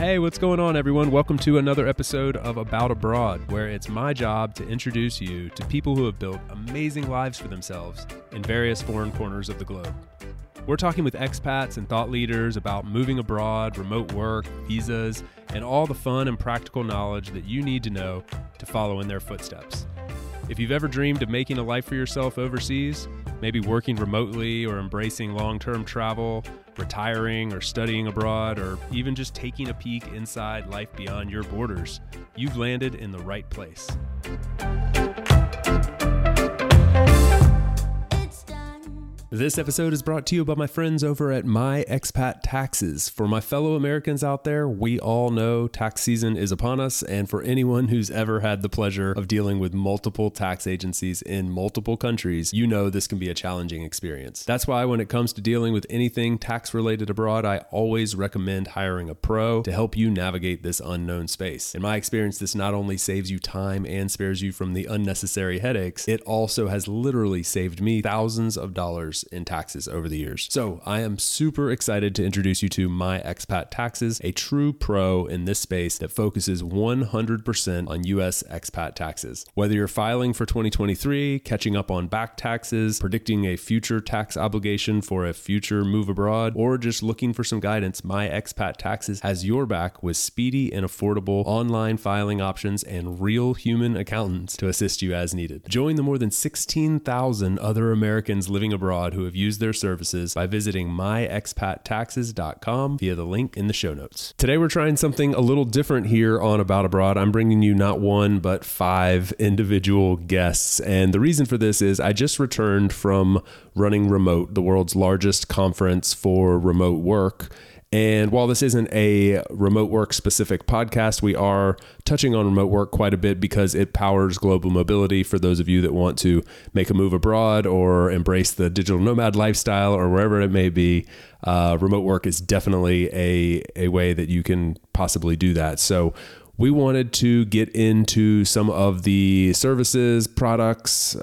Hey, what's going on, everyone? Welcome to another episode of About Abroad, where it's my job to introduce you to people who have built amazing lives for themselves in various foreign corners of the globe. We're talking with expats and thought leaders about moving abroad, remote work, visas, and all the fun and practical knowledge that you need to know to follow in their footsteps. If you've ever dreamed of making a life for yourself overseas, maybe working remotely or embracing long-term travel, retiring or studying abroad, or even just taking a peek inside life beyond your borders, you've landed in the right place. This episode is brought to you by my friends over at My Expat Taxes. For my fellow Americans out there, we all know tax season is upon us, and for anyone who's ever had the pleasure of dealing with multiple tax agencies in multiple countries, you know this can be a challenging experience. That's why when it comes to dealing with anything tax-related abroad, I always recommend hiring a pro to help you navigate this unknown space. In my experience, this not only saves you time and spares you from the unnecessary headaches, it also has literally saved me thousands of dollars in taxes over the years. So I am super excited to introduce you to My Expat Taxes, a true pro in this space that focuses 100% on U.S. expat taxes. Whether you're filing for 2023, catching up on back taxes, predicting a future tax obligation for a future move abroad, or just looking for some guidance, My Expat Taxes has your back with speedy and affordable online filing options and real human accountants to assist you as needed. Join the more than 16,000 other Americans living abroad who have used their services by visiting myexpattaxes.com via the link in the show notes. Today we're trying something a little different here on About Abroad. I'm bringing you not one, but 5 individual guests. And the reason for this is I just returned from Running Remote, the world's largest conference for remote work. And while this isn't a remote work specific podcast, we are touching on remote work quite a bit because it powers global mobility for those of you that want to make a move abroad or embrace the digital nomad lifestyle or wherever it may be. Remote work is definitely a way that you can possibly do that. So we wanted to get into some of the services, products,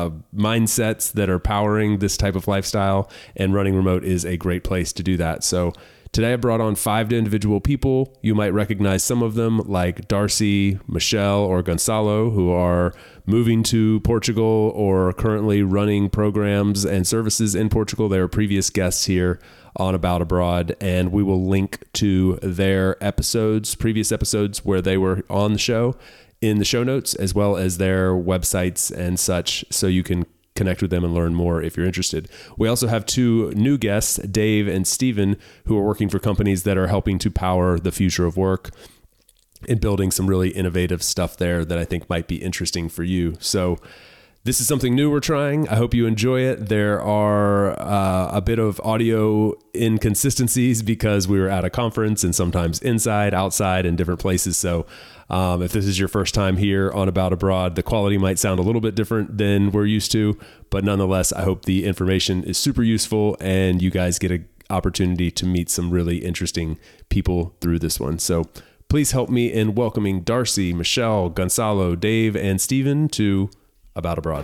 mindsets that are powering this type of lifestyle, and Running Remote is a great place to do that. So today I brought on 5 individual people. You might recognize some of them like Darcy, Michelle, or Gonzalo, who are moving to Portugal or currently running programs and services in Portugal. They were previous guests here on About Abroad, and we will link to their episodes, previous episodes where they were on the show in the show notes, as well as their websites and such, so you can connect with them and learn more if you're interested. We also have 2 new guests, Dave and Steven, who are working for companies that are helping to power the future of work and building some really innovative stuff there that I think might be interesting for you. So this is something new we're trying. I hope you enjoy it. There are a bit of audio inconsistencies because we were at a conference and sometimes inside, outside, and different places. So if this is your first time here on About Abroad, the quality might sound a little bit different than we're used to. But nonetheless, I hope the information is super useful and you guys get an opportunity to meet some really interesting people through this one. So please help me in welcoming Darcy, Michelle, Gonzalo, Dave, and Steven to About Abroad.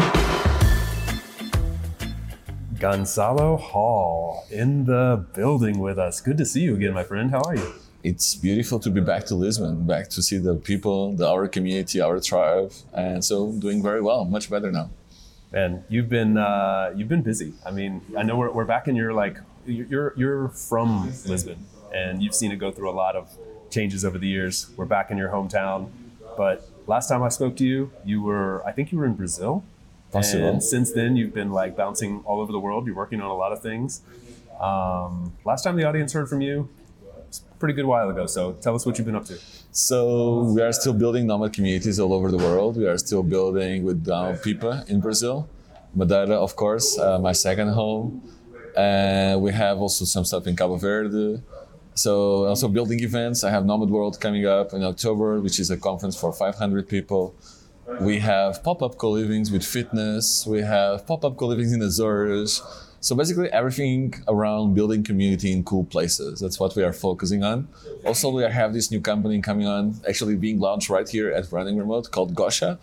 Gonzalo Hall in the building with us. Good to see you again, my friend. How are you? It's beautiful to be back to Lisbon, back to see the people, our community, our tribe, and so doing very well, much better now. Man, you've been busy. I mean, I know we're back in your you're from Lisbon, and you've seen it go through a lot of changes over the years. We're back in your hometown, but last time I spoke to you, I think you were in Brazil. Possible. And since then, you've been bouncing all over the world. You're working on a lot of things. Last time the audience heard from you, it's a pretty good while ago. So tell us what you've been up to. So we are still building nomad communities all over the world. We are still building with Pipa in Brazil. Madeira, of course, my second home. And we have also some stuff in Cabo Verde. So also building events. I have Nomad World coming up in October, which is a conference for 500 people. We have pop-up co-livings with fitness. We have pop-up co-livings in Azores. So basically everything around building community in cool places. That's what we are focusing on. Also, we have this new company coming on, actually being launched right here at Running Remote called Gosha.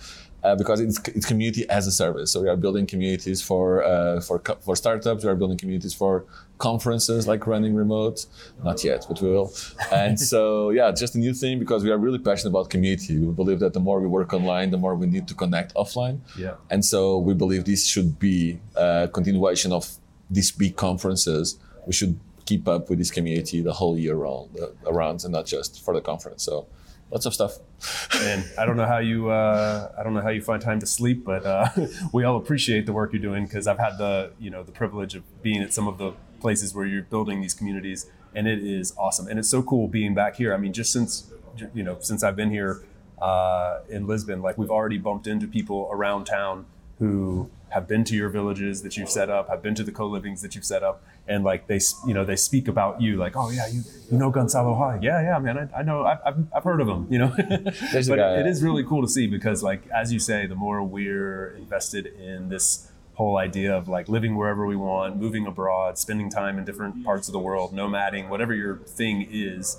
because it's community as a service. So we are building communities for startups. We are building communities for conferences, like running remote. Not yet, but we will. And so, yeah, just a new thing, because we are really passionate about community. We believe that the more we work online, the more we need to connect offline. Yeah. And so we believe this should be a continuation of these big conferences. We should keep up with this community the whole year around, and not just for the conference. So lots of stuff. And I don't know how you find time to sleep, but we all appreciate the work you're doing, because I've had the privilege of being at some of the places where you're building these communities, and it is awesome. And it's so cool being back here. I mean, just since I've been here in Lisbon, like, we've already bumped into people around town who have been to your villages that you've set up, have been to the co-livings that you've set up, and like they speak about you, like, oh yeah, you know Gonçalo Haig, yeah man, I know, I've heard of him, But it is really cool to see, because, like, as you say, the more we're invested in this whole idea of like living wherever we want, moving abroad, spending time in different parts of the world, nomading, whatever your thing is,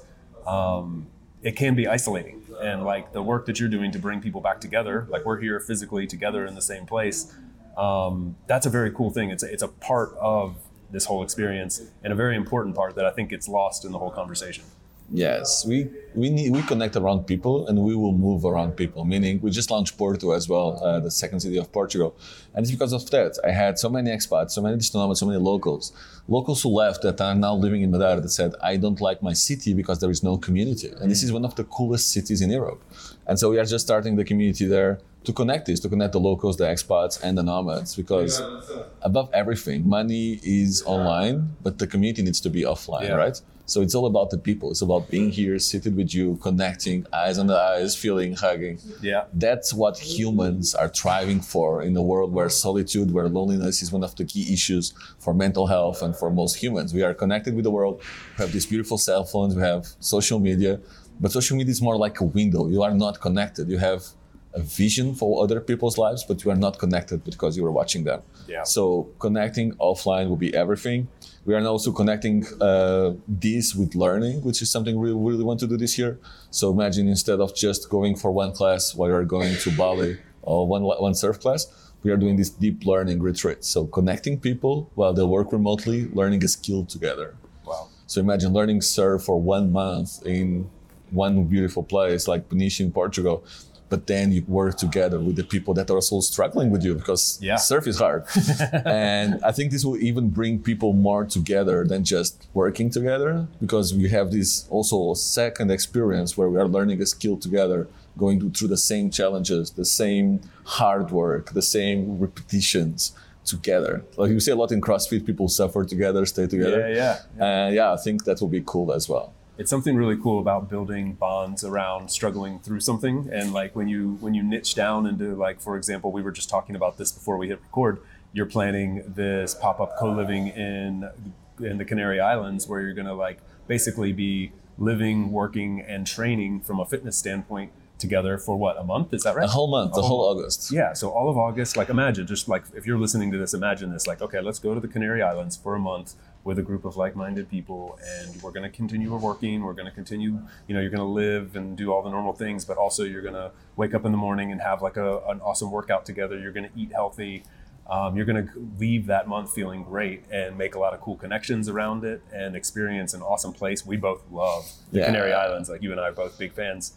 it can be isolating. And like the work that you're doing to bring people back together, like we're here physically together in the same place, that's a very cool thing. It's a part of this whole experience, and a very important part that I think gets lost in the whole conversation. Yes, we connect around people, and we will move around people. Meaning, we just launched Porto as well, the second city of Portugal, and it's because of that. I had so many expats, so many digital nomads, so many locals who left that are now living in Madeira, that said, I don't like my city because there is no community, and this is one of the coolest cities in Europe. And so we are just starting the community there to connect the locals, the expats, and the nomads, because above everything, money is online, but the community needs to be offline, right? So it's all about the people. It's about being here, seated with you, connecting, eyes on the eyes, feeling, hugging. Yeah. That's what humans are striving for in a world where solitude, where loneliness is one of the key issues for mental health and for most humans. We are connected with the world. We have these beautiful cell phones. We have social media. But social media is more like a window. You are not connected. You have a vision for other people's lives, but you are not connected because you are watching them. Yeah. So connecting offline will be everything. We are also connecting this with learning, which is something we really want to do this year. So imagine, instead of just going for one class while you're going to Bali or one surf class, we are doing this deep learning retreat. So connecting people while they work remotely, learning a skill together. Wow. So imagine learning surf for 1 month in one beautiful place like Peniche in Portugal, but then you work together with the people that are also struggling with you, because surf is hard. And I think this will even bring people more together than just working together, because we have this also second experience where we are learning a skill together, going through the same challenges, the same hard work, the same repetitions together. Like you see a lot in CrossFit, people suffer together, stay together. Yeah. I think that will be cool as well. It's something really cool about building bonds around struggling through something. And like when you niche down into, like, for example, we were just talking about this before we hit record, you're planning this pop-up co-living in the Canary Islands, where you're going to like basically be living, working, and training from a fitness standpoint together for what, a month? Is that right? A whole month, the whole August. Yeah, so all of August. Like, imagine, just like if you're listening to this, imagine this, like, okay, let's go to the Canary Islands for a month with a group of like-minded people, and we're going to continue working. We're going to continue, you're going to live and do all the normal things, but also you're going to wake up in the morning and have like an awesome workout together. You're going to eat healthy. You're going to leave that month feeling great and make a lot of cool connections around it and experience an awesome place. We both love the Canary Islands. Like, you and I are both big fans.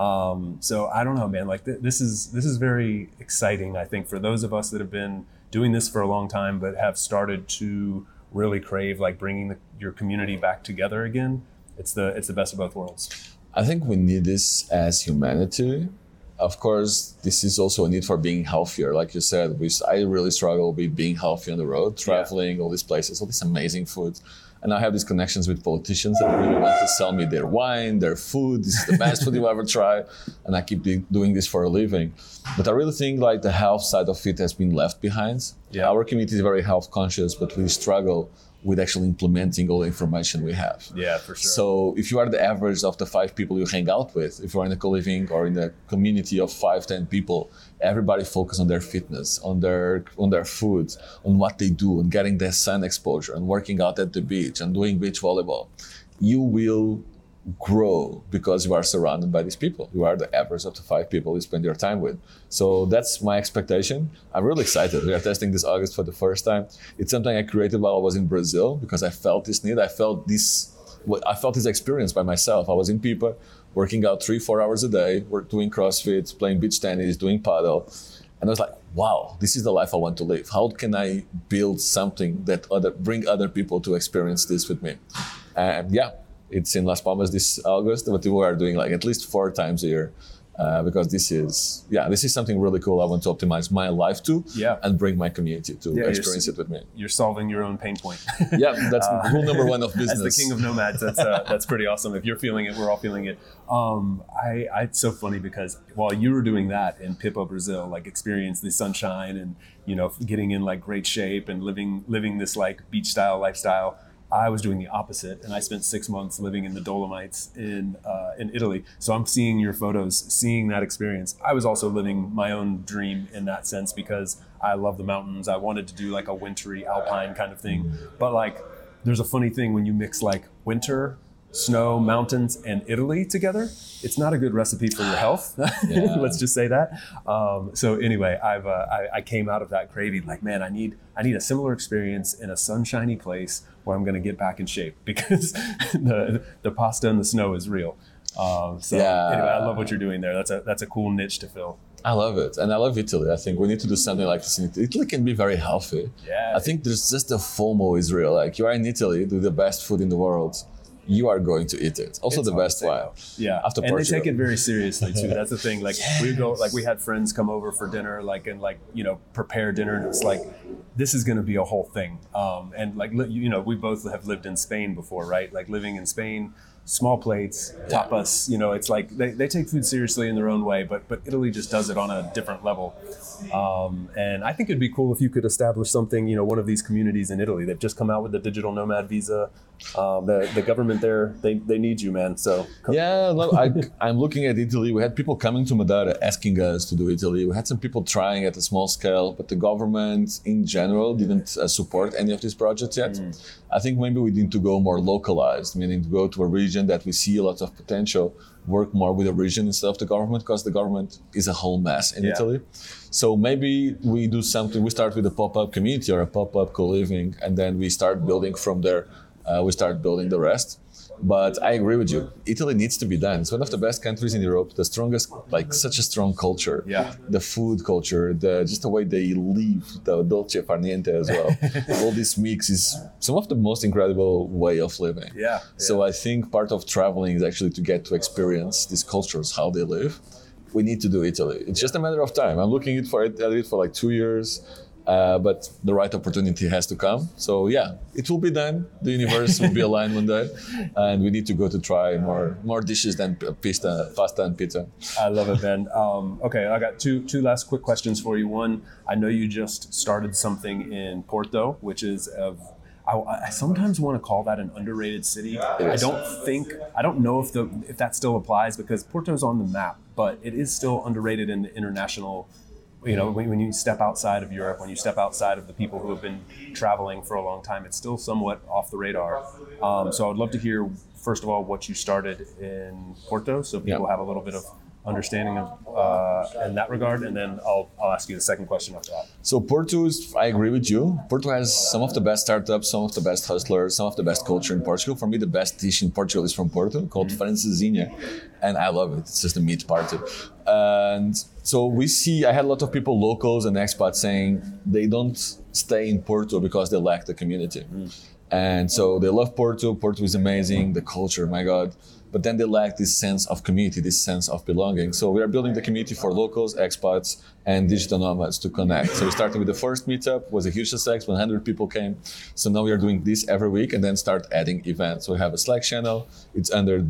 So I don't know, man, like this is very exciting, I think, for those of us that have been doing this for a long time, but have started to really crave like bringing your community back together again. It's the best of both worlds. I think we need this as humanity. Of course, this is also a need for being healthier. Like you said, I really struggle with being healthy on the road, traveling, all these places, all this amazing food. And I have these connections with politicians that really want to sell me their wine, their food. This is the best food you ever try. And I keep doing this for a living. But I really think like the health side of it has been left behind. Yeah. Our community is very health conscious, but we struggle with actually implementing all the information we have. Yeah, for sure. So if you are the average of the 5 people you hang out with, if you're in a co-living or in a community of 5-10 people, everybody focus on their fitness, on their food, on what they do, on getting their sun exposure, and working out at the beach, and doing beach volleyball. You will grow because you are surrounded by these people. You are the average of the 5 people you spend your time with. So that's my expectation. I'm really excited. We are testing this August for the first time. It's something I created while I was in Brazil because I felt this need. I felt this experience by myself. I was in Pipa, working out 3-4 hours a day, doing CrossFit, playing beach tennis, doing paddle. And I was like, wow, this is the life I want to live. How can I build something that bring other people to experience this with me? And yeah, it's in Las Palmas this August, but we are doing like at least 4 times a year. Because this is something really cool. I want to optimize my life to, and bring my community to experience it with me. You're solving your own pain point. Yeah, that's rule number 1 of business. As the king of nomads, that's pretty awesome. If you're feeling it, we're all feeling it. It's so funny because while you were doing that in Pipa, Brazil, like experience the sunshine and getting in like great shape and living this like beach style lifestyle. I was doing the opposite, and I spent 6 months living in the Dolomites in Italy. So I'm seeing your photos, seeing that experience. I was also living my own dream in that sense because I love the mountains. I wanted to do like a wintry alpine kind of thing. But like, there's a funny thing when you mix like winter, snow, mountains, and Italy together. It's not a good recipe for your health. Let's just say that. So anyway, I came out of that craving like, man, I need a similar experience in a sunshiny place where I'm going to get back in shape because the pasta and the snow is real. Anyway, I love what you're doing there. That's a cool niche to fill. I love it. And I love Italy. I think we need to do something like this in Italy. Italy can be very healthy. Yeah. I think there's just the FOMO is real. Like you are in Italy, do the best food in the world. You are going to eat it. Also, the best wine. Yeah, after and Portugal. they take it very seriously too. That's the thing. Like we had friends come over for dinner, prepare dinner, and it's like, this is going to be a whole thing. And like we both have lived in Spain before, right? Like living in Spain, small plates, tapas. It's like they take food seriously in their own way, but Italy just does it on a different level. And I think it'd be cool if you could establish something, one of these communities in Italy. They've just come out with the digital nomad visa. The government there, they need you, man. So I'm looking at Italy. We had people coming to Madeira asking us to do Italy. We had some people trying at a small scale, but the government in general didn't support any of these projects yet. I think maybe we need to go more localized, meaning to go to a region that we see a lot of potential, work more with the region instead of the government, because the government is a whole mess in Italy. So maybe we do something, we start with a pop-up community or a pop-up co-living, and then we start building from there. We start building the rest. But I agree with you. Italy needs to be done. It's one of the best countries in Europe, the strongest, like such a strong culture. Yeah. The food culture, just the way they live, the dolce far niente as well. All this mix is some of the most incredible way of living. Yeah. So I think part of traveling is actually to get to experience these cultures, how they live. We need to do Italy. It's just a matter of time. I'm looking at it for like 2 years. But the right opportunity has to come. So yeah, it will be done. The universe will be aligned one day, and we need to go to try more dishes than pasta and pizza. I love it, Ben. Okay, I got two last quick questions for you. One, I know you just started something in Porto, which is I sometimes want to call that an underrated city. I don't know if that still applies because Porto's on the map, but it is still underrated in the international. When you step outside of Europe, when you step outside of the people who have been traveling for a long time, it's still somewhat off the radar. So I would love to hear, first of all, what you started in Porto, so people have a little bit of understanding of in that regard, and then I'll ask you the second question after that. So Porto I agree with you. Porto has some of the best startups, some of the best hustlers, some of the best culture in Portugal. For me, the best dish in Portugal is from Porto, called francesinha, and I love it. It's just a meat party. And so I had a lot of people, locals and expats, saying they don't stay in Porto because they lack the community. And so they love Porto. Porto is amazing. The culture, my God. But then they lack this sense of community, this sense of belonging. So we are building the community for locals, expats, and digital nomads to connect. So we started with the first meetup, was a huge success, 100 people came. So now we are doing this every week and then start adding events. So we have a Slack channel. It's under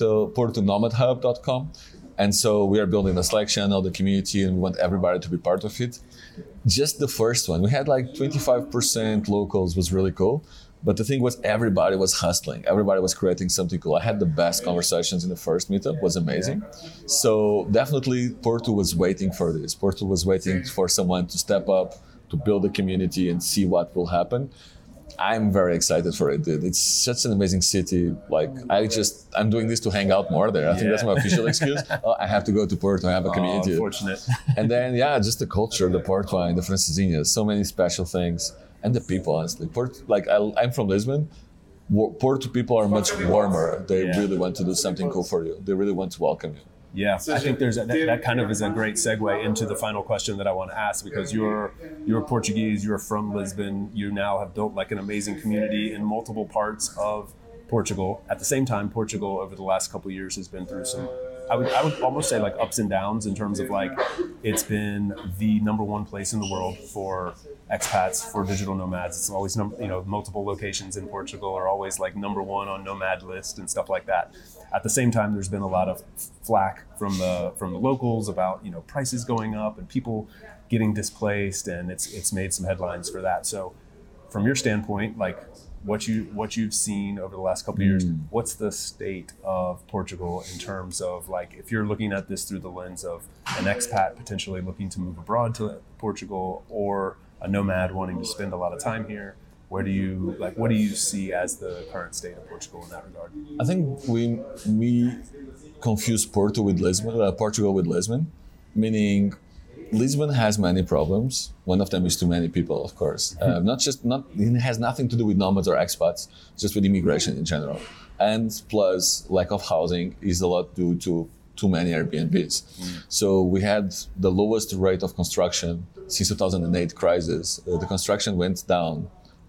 portonomadhub.com. And so we are building the Slack channel, the community, and we want everybody to be part of it. Just the first one, we had like 25% locals, was really cool. But the thing was, everybody was hustling. Everybody was creating something cool. I had the best conversations in the first meetup. It was amazing. So definitely Porto was waiting for this. Porto was waiting for someone to step up, to build a community and see what will happen. I'm very excited for it, dude. It's such an amazing city. Like I'm doing this to hang out more there. I think that's my official excuse. Oh, I have to go to Porto. I have a community. Unfortunate. And then, yeah, just the culture, the port wine, the francesinha, so many special things. And the people, honestly. I'm from Lisbon. Porto people are much warmer. They really want to do something cool for you. They really want to welcome you. Yeah, I think that kind of is a great segue into the final question that I want to ask, because you're Portuguese, you're from Lisbon, you now have built like an amazing community in multiple parts of Portugal. At the same time, Portugal over the last couple of years has been through some, I would almost say like ups and downs in terms of like it's been the number one place in the world for expats, for digital nomads. It's always multiple locations in Portugal are always like number one on nomad list and stuff like that. At the same time, there's been a lot of flack from the locals about prices going up and people getting displaced, and it's made some headlines for that. So, from your standpoint, like what you've seen over the last couple of years, what's the state of Portugal in terms of like if you're looking at this through the lens of an expat potentially looking to move abroad to Portugal or a nomad wanting to spend a lot of time here? What do you see as the current state of Portugal in that regard? I think we confuse Portugal with Lisbon, meaning Lisbon has many problems. One of them is too many people, of course. It has nothing to do with nomads or expats, just with immigration in general. And plus, lack of housing is a lot due to too many Airbnbs. So we had the lowest rate of construction since 2008 crisis. The construction went down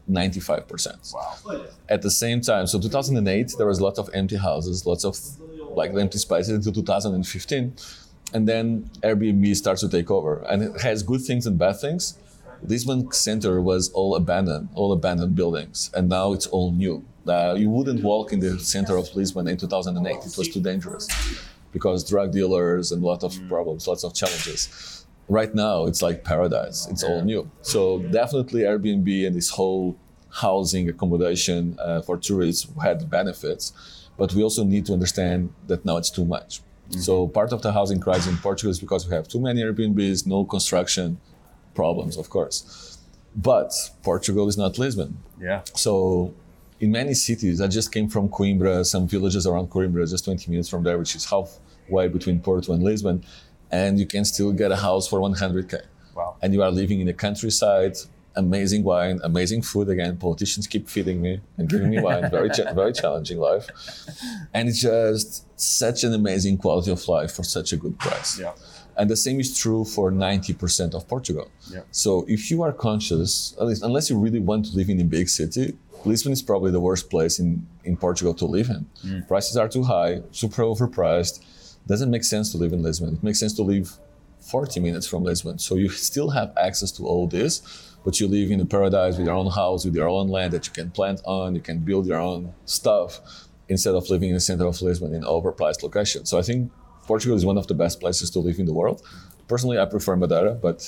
95%. Wow. At the same time, so 2008, there was lots of empty houses, lots of like empty spaces until 2015. And then Airbnb starts to take over. And it has good things and bad things. Lisbon Center was all abandoned buildings. And now it's all new. You wouldn't walk in the center of Lisbon in 2008. It was too dangerous because drug dealers and a lot of problems, lots of challenges. Right now, it's like paradise. It's all new. So definitely Airbnb and this whole housing accommodation for tourists had benefits, but we also need to understand that now it's too much. So part of the housing crisis in Portugal is because we have too many Airbnbs, no construction problems, of course. But Portugal is not Lisbon. Yeah. So in many cities, I just came from Coimbra, some villages around Coimbra, just 20 minutes from there, which is halfway between Porto and Lisbon. And you can still get a house for 100K. Wow. And you are living in the countryside, amazing wine, amazing food. Again, politicians keep feeding me and giving me wine. Very challenging life. And it's just such an amazing quality of life for such a good price. Yeah. And the same is true for 90% of Portugal. Yeah. So if you are conscious, at least unless you really want to live in a big city, Lisbon is probably the worst place in Portugal to live in. Prices are too high, super overpriced. Doesn't make sense to live in Lisbon. It makes sense to live 40 minutes from Lisbon. So you still have access to all this, but you live in a paradise with your own house, with your own land that you can plant on, you can build your own stuff, instead of living in the center of Lisbon in an overpriced location. So I think Portugal is one of the best places to live in the world. Personally, I prefer Madeira, but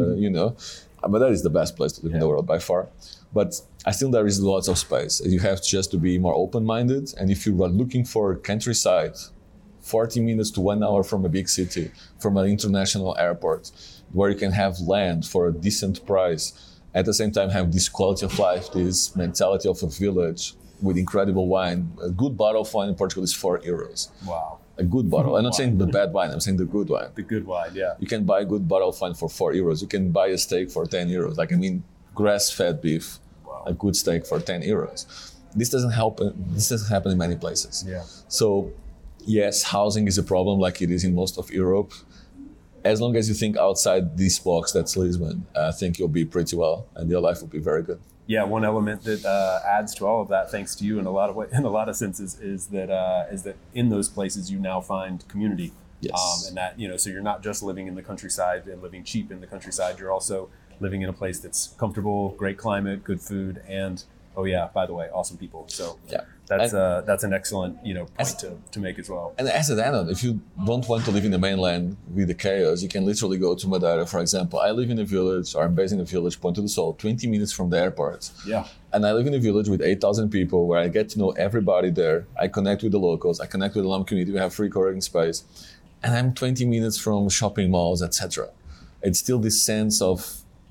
Madeira is the best place to live in the world by far. But I think there is lots of space. You have just to be more open-minded. And if you are looking for countryside, 40 minutes to 1 hour from a big city, from an international airport, where you can have land for a decent price, at the same time have this quality of life, this mentality of a village with incredible wine. A good bottle of wine in Portugal is €4. Wow. A good bottle. I'm not saying the bad wine, I'm saying the good wine. The good wine, yeah. You can buy a good bottle of wine for €4. You can buy a steak for €10. Grass-fed beef, a good steak for €10. This doesn't happen in many places. Yeah. So yes, housing is a problem like it is in most of Europe. As long as you think outside this box, that's Lisbon, I think you'll be pretty well and your life will be very good. Yeah, one element that adds to all of that, thanks to you in a lot of senses, is that in those places you now find community. Yes. And that, so you're not just living in the countryside and living cheap in the countryside, you're also living in a place that's comfortable, great climate, good food, and by the way, awesome people. So yeah. That's an excellent point to make as well. And as an add-on, if you don't want to live in the mainland with the chaos, you can literally go to Madeira, for example. I live in a village, or I'm based in a village, Ponta do Sol, 20 minutes from the airport. Yeah. And I live in a village with 8,000 people where I get to know everybody there. I connect with the locals. I connect with the Lama community. We have free co-working space. And I'm 20 minutes from shopping malls, etc. It's still this sense of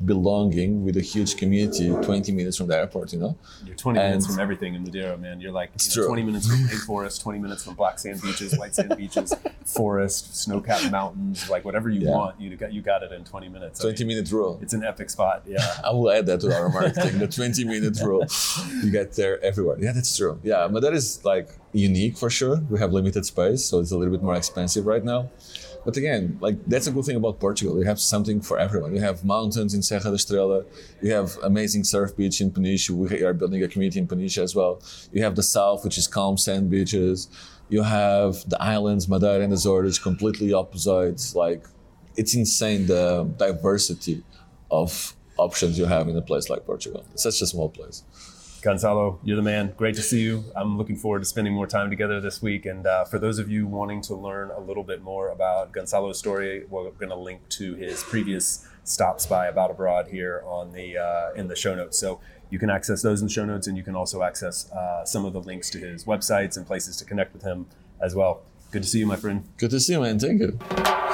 belonging with a huge community 20 minutes from the airport, You're 20 minutes from everything in Madeira, man. You're like 20 minutes from rainforest, 20 minutes from black sand beaches, white sand beaches, forest, snow-capped mountains, like whatever you want, you got it in 20 minutes. 20-minute rule. It's an epic spot, yeah. I will add that to our marketing, the 20-minute rule. You get there everywhere. Yeah, that's true. Yeah, but that is like unique for sure. We have limited space, so it's a little bit more expensive right now. But again, like that's a good thing about Portugal. You have something for everyone. You have mountains in Serra da Estrela. You have amazing surf beach in Peniche. We are building a community in Peniche as well. You have the south, which is calm sand beaches. You have the islands, Madeira and Azores, completely opposites. Like it's insane the diversity of options you have in a place like Portugal. It's such a small place. Gonçalo, you're the man. Great to see you. I'm looking forward to spending more time together this week. And for those of you wanting to learn a little bit more about Gonçalo's story, we're going to link to his previous stops by About Abroad here on the in the show notes. So you can access those in the show notes, and you can also access some of the links to his websites and places to connect with him as well. Good to see you, my friend. Good to see you, man. Thank you.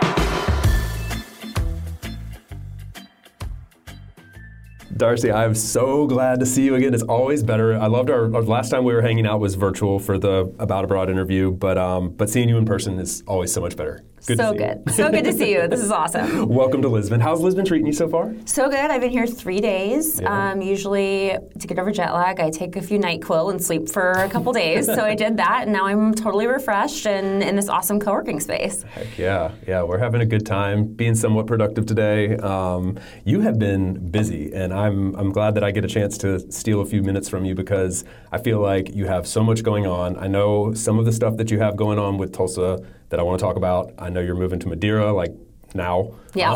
Darcy, I'm so glad to see you again. It's always better. I loved our last time we were hanging out was virtual for the About Abroad interview, but seeing you in person is always so much better. So good to see you. This is awesome. Welcome to Lisbon. How's Lisbon treating you so far? So good. I've been here 3 days. Yeah. Usually to get over jet lag, I take a few NyQuil and sleep for a couple days. So I did that, and now I'm totally refreshed and in this awesome co-working space. Heck yeah. Yeah, we're having a good time, being somewhat productive today. You have been busy, and I'm glad that I get a chance to steal a few minutes from you because I feel like you have so much going on. I know some of the stuff that you have going on with Tulsa that I want to talk about. I know you're moving to Madeira, like now. Yeah.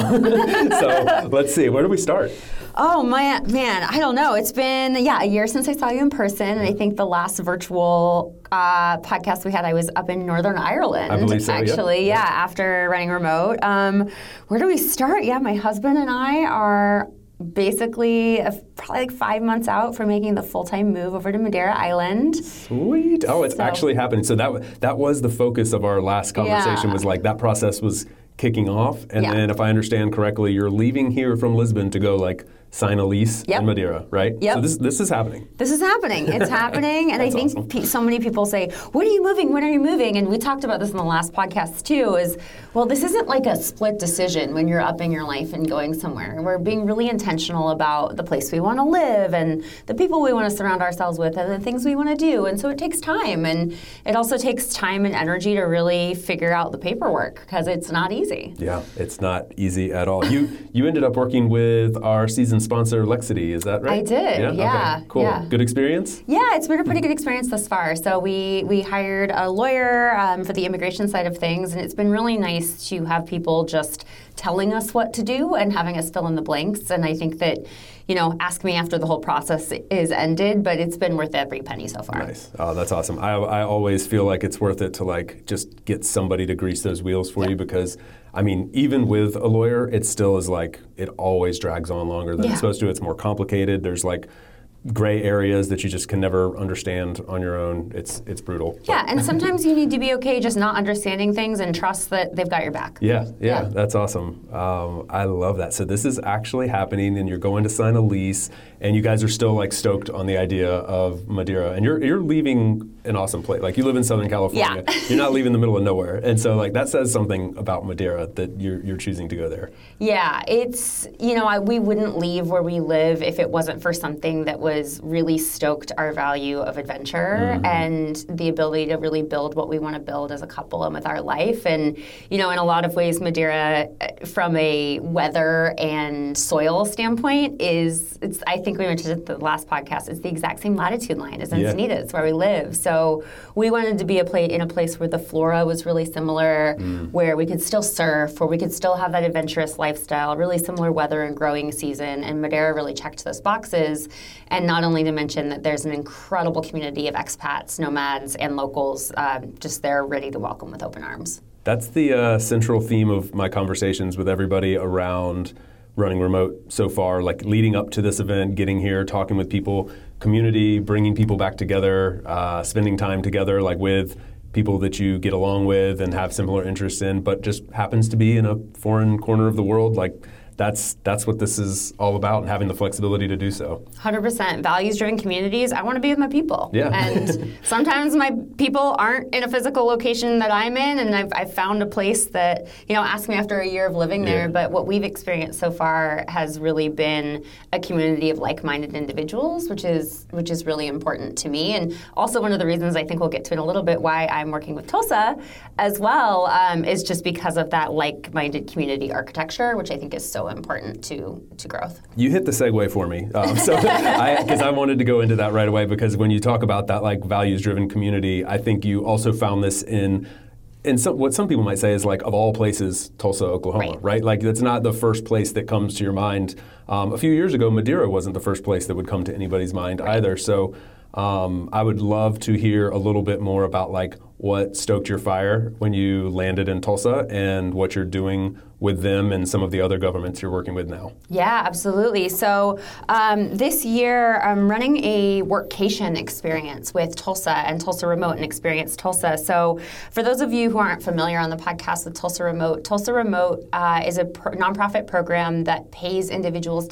So let's see, where do we start? Oh, man, I don't know. It's been, a year since I saw you in person, and I think the last virtual podcast we had, I was up in Northern Ireland. I believe so, actually, after running remote. Where do we start? Yeah, my husband and I are basically probably like 5 months out from making the full-time move over to Madeira Island. Sweet. Oh, it's actually happening. So that was the focus of our last conversation, was like that process was kicking off. And then if I understand correctly, you're leaving here from Lisbon to go like sign a lease in Madeira, right? Yep. So this is happening. This is happening. It's happening. And I think awesome. So many people say, when are you moving? When are you moving? And we talked about this in the last podcast too, is, well, this isn't like a split decision when you're upping your life and going somewhere. We're being really intentional about the place we want to live and the people we want to surround ourselves with and the things we want to do. And so it takes time. And it also takes time and energy to really figure out the paperwork because it's not easy. Yeah, it's not easy at all. You ended up working with our season sponsor, Lexity, is that right? I did, yeah. Okay, cool. Yeah. Good experience? Yeah, it's been a pretty good experience thus far. So we hired a lawyer for the immigration side of things, and it's been really nice to have people just telling us what to do and having us fill in the blanks. And I think that, ask me after the whole process is ended, but it's been worth every penny so far. Nice. Oh, that's awesome. I always feel like it's worth it to like just get somebody to grease those wheels for you because I mean, even with a lawyer, it still is like, it always drags on longer than it's supposed to. It's more complicated. There's like gray areas that you just can never understand on your own. It's brutal. Yeah, and sometimes you need to be okay just not understanding things and trust that they've got your back. Yeah, that's awesome. I love that. So this is actually happening, and you're going to sign a lease, and you guys are still like stoked on the idea of Madeira, and you're leaving an awesome place. Like you live in Southern California. Yeah. You're not leaving the middle of nowhere, and so like that says something about Madeira that you're choosing to go there. Yeah, it's we wouldn't leave where we live if it wasn't for something that was really stoked our value of adventure and the ability to really build what we want to build as a couple and with our life. And, in a lot of ways, Madeira, from a weather and soil standpoint, I think we mentioned it the last podcast, it's the exact same latitude line as Encinitas. It's where we live. So we wanted to be in a place where the flora was really similar, where we could still surf, where we could still have that adventurous lifestyle, really similar weather and growing season. And Madeira really checked those boxes. And not only to mention that there's an incredible community of expats, nomads, and locals just there ready to welcome with open arms. That's the central theme of my conversations with everybody around running remote so far, like leading up to this event, getting here, talking with people, community, bringing people back together, spending time together, like with people that you get along with and have similar interests in, but just happens to be in a foreign corner of the world. Like that's what this is all about, and having the flexibility to do so. 100%. Values-driven communities, I want to be with my people. Yeah. And sometimes my people aren't in a physical location that I'm in, and I've found a place that, ask me after a year of living there, but what we've experienced so far has really been a community of like-minded individuals, which is really important to me. And also one of the reasons I think we'll get to in a little bit why I'm working with Tulsa as well is just because of that like-minded community architecture, which I think is so important to growth. You hit the segue for me, because I wanted to go into that right away, because when you talk about that like values-driven community, I think you also found this in what some people might say is like, of all places, Tulsa, Oklahoma, right? Like that's not the first place that comes to your mind. A few years ago, Madeira wasn't the first place that would come to anybody's mind either. So I would love to hear a little bit more about like what stoked your fire when you landed in Tulsa and what you're doing with them and some of the other governments you're working with now. Yeah, absolutely. So this year I'm running a workcation experience with Tulsa and Tulsa Remote and Experience Tulsa. So for those of you who aren't familiar on the podcast with Tulsa Remote is a nonprofit program that pays individuals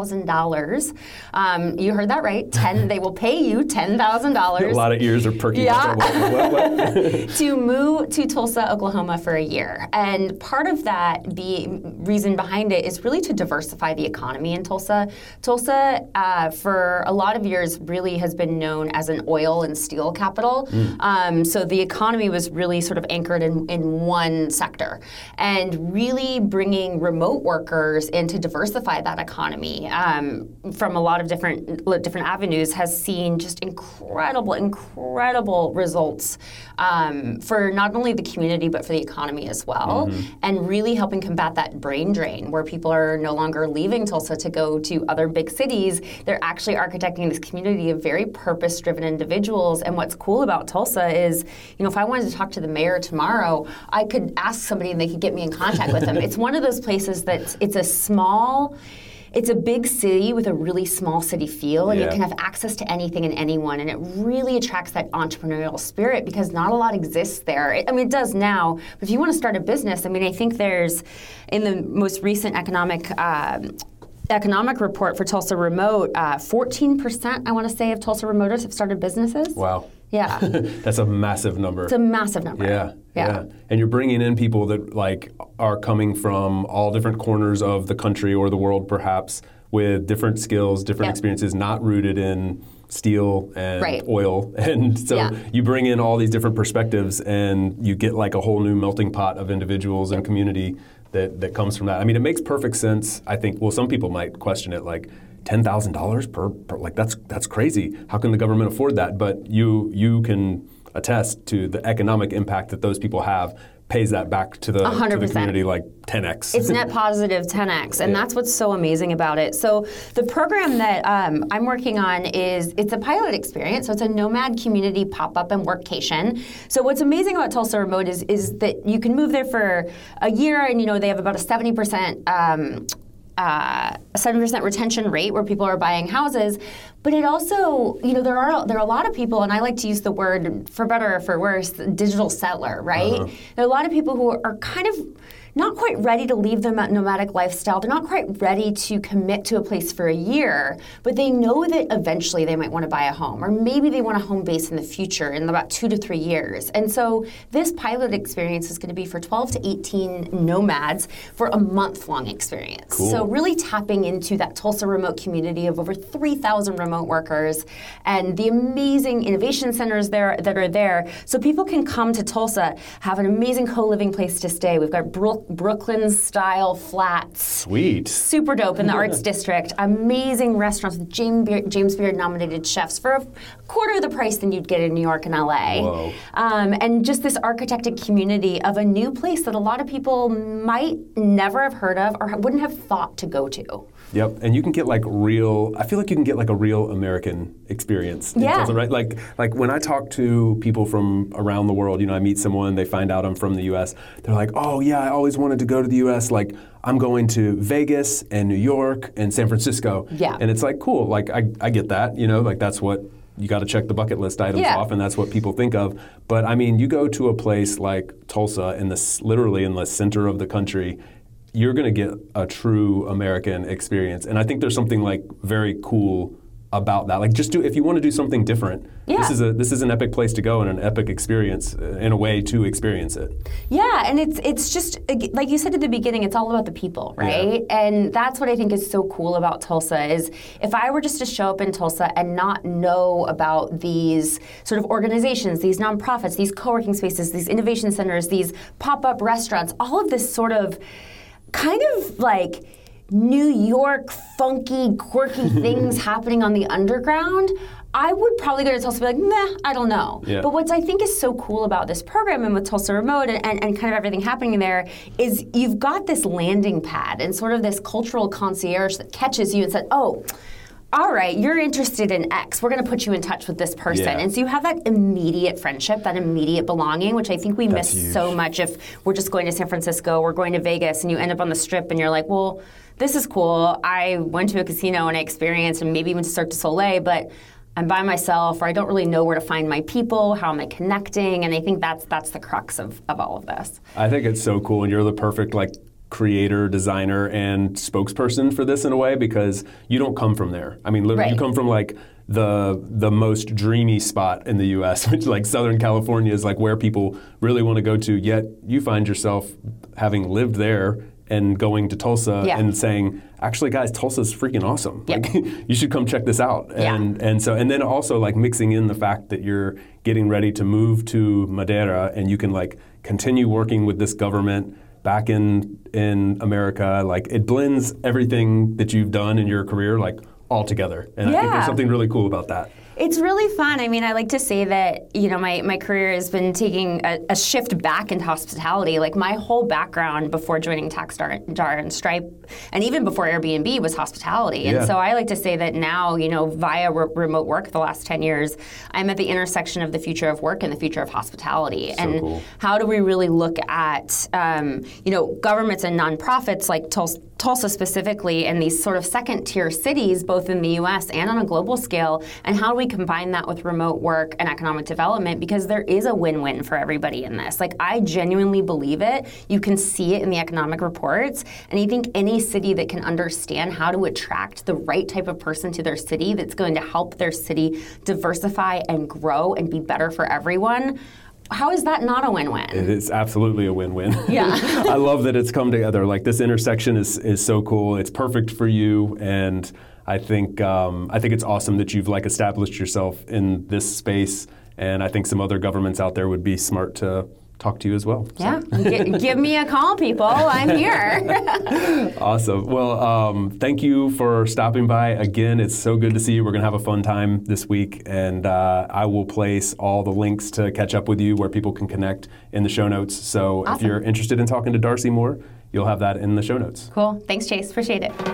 $10,000. You heard that right. They will pay you $10,000. A lot of ears are perking up. What? To move to Tulsa, Oklahoma for a year. And part of that reason behind it is really to diversify the economy in Tulsa. Tulsa, for a lot of years, really has been known as an oil and steel capital. So the economy was really sort of anchored in one sector. And really bringing remote workers in to diversify that economy from a lot of different avenues has seen just incredible results for not only the community but for the economy as well, and really helping combat that brain drain where people are no longer leaving Tulsa to go to other big cities. They're actually architecting this community of very purpose-driven individuals. And what's cool about Tulsa is, if I wanted to talk to the mayor tomorrow, I could ask somebody and they could get me in contact with them. It's one of those places it's a big city with a really small city feel, and you can have access to anything and anyone, and it really attracts that entrepreneurial spirit because not a lot exists there. It does now, but if you want to start a business, I think there's, in the most recent economic report for Tulsa Remote, 14%, I want to say, of Tulsa Remoters have started businesses. Wow. Yeah. That's a massive number. It's a massive number. Yeah. And you're bringing in people that are coming from all different corners of the country or the world, perhaps, with different skills, different experiences, not rooted in steel and oil. And so you bring in all these different perspectives and you get like a whole new melting pot of individuals and community that comes from that. It makes perfect sense. I think, some people might question it, like, $10,000 per like that's crazy. How can the government afford that? But you can attest to the economic impact that those people have pays that back to the community like 10x. It's net positive 10x, and that's what's so amazing about it. So the program that I'm working on it's a pilot experience. So it's a nomad community pop-up and workcation. So what's amazing about Tulsa Remote is that you can move there for a year, and they have about a 70% retention rate where people are buying houses. But it also, there are a lot of people, and I like to use the word, for better or for worse, digital settler, right? There are a lot of people who are kind of not quite ready to leave their nomadic lifestyle. They're not quite ready to commit to a place for a year, but they know that eventually they might want to buy a home, or maybe they want a home base in the future in about 2 to 3 years. And so this pilot experience is going to be for 12 to 18 nomads for a month-long experience. Cool. So really tapping into that Tulsa remote community of over 3,000 remote workers and the amazing innovation centers that are there. So people can come to Tulsa, have an amazing co-living place to stay. We've got Brooklyn-style flats. Sweet. Super dope in the Arts District. Amazing restaurants with James Beard-nominated chefs for a quarter of the price than you'd get in New York and LA. Whoa. And just this architected community of a new place that a lot of people might never have heard of or wouldn't have thought to go to. Yep, and you can get I feel like you can get like a real American experience in Tulsa, right? Like when I talk to people from around the world, I meet someone, they find out I'm from the U.S., they're like, oh yeah, I always wanted to go to the U.S., like I'm going to Vegas and New York and San Francisco. Yeah. And it's like, cool, like I get that, like that's what, you got to check the bucket list items off, and that's what people think of. But you go to a place like Tulsa literally in the center of the country, you're going to get a true American experience. And I think there's something like very cool about that. Like, just if you want to do something different, this is an epic place to go and an epic experience in a way to experience it. Yeah, and it's just, like you said at the beginning, it's all about the people, right? Yeah. And that's what I think is so cool about Tulsa is if I were just to show up in Tulsa and not know about these sort of organizations, these nonprofits, these co-working spaces, these innovation centers, these pop-up restaurants, all of this sort of kind of like New York funky, quirky things happening on the underground, I would probably go to Tulsa and be like, meh, I don't know. Yeah. But what I think is so cool about this program and with Tulsa Remote and kind of everything happening there is you've got this landing pad and sort of this cultural concierge that catches you and says, oh, all right, you're interested in X. We're going to put you in touch with this person. Yeah. And so you have that immediate friendship, that immediate belonging, which I think we miss so much if we're just going to San Francisco, we're going to Vegas, and you end up on the Strip and you're like, well, this is cool. I went to a casino and I experienced and maybe even to Cirque du Soleil, but I'm by myself or I don't really know where to find my people, how am I connecting? And I think that's the crux of all of this. I think it's so cool, and you're the perfect creator, designer, and spokesperson for this in a way because you don't come from there. I mean, literally, you come from the most dreamy spot in the U.S., which Southern California is where people really want to go to, yet you find yourself having lived there and going to Tulsa and saying, actually, guys, Tulsa's freaking awesome. Yep. You should come check this out. And then also mixing in the fact that you're getting ready to move to Madera and you can continue working with this government back in America. It blends everything that you've done in your career all together. And I think there's something really cool about that. It's really fun. I mean, I like to say that, my career has been taking a shift back into hospitality. My whole background before joining TaxJar and Stripe, and even before Airbnb, was hospitality. And so I like to say that now, via remote work the last 10 years, I'm at the intersection of the future of work and the future of hospitality. So cool. How do we really look at, governments and nonprofits like Tulsa specifically, and these sort of second-tier cities, both in the U.S. and on a global scale, and how do we combine that with remote work and economic development? Because there is a win-win for everybody in this. I genuinely believe it. You can see it in the economic reports, and I think any city that can understand how to attract the right type of person to their city that's going to help their city diversify and grow and be better for everyone, how is that not a win-win? It is absolutely a win-win. Yeah. I love that it's come together. This intersection is so cool. It's perfect for you, and I think it's awesome that you've established yourself in this space. And I think some other governments out there would be smart to talk to you as well. Yeah, give me a call, people. I'm here. Awesome. Well, thank you for stopping by again. It's so good to see you. We're going to have a fun time this week, and I will place all the links to catch up with you where people can connect in the show notes. So If you're interested in talking to Darcy more, you'll have that in the show notes. Cool. Thanks, Chase. Appreciate it.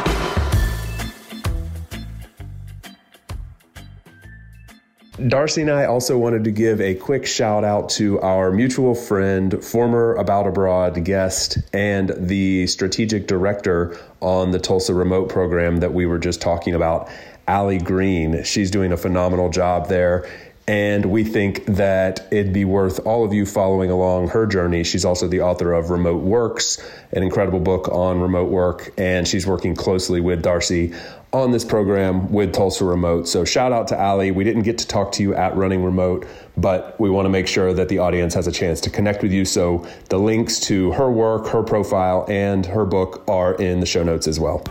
Darcy and I also wanted to give a quick shout out to our mutual friend, former About Abroad guest, and the strategic director on the Tulsa Remote program that we were just talking about, Allie Green. She's doing a phenomenal job there. And we think that it'd be worth all of you following along her journey. She's also the author of Remote Works, an incredible book on remote work. And she's working closely with Darcy on this program with Tulsa Remote. So shout out to Allie. We didn't get to talk to you at Running Remote, but we want to make sure that the audience has a chance to connect with you. So the links to her work, her profile, and her book are in the show notes as well.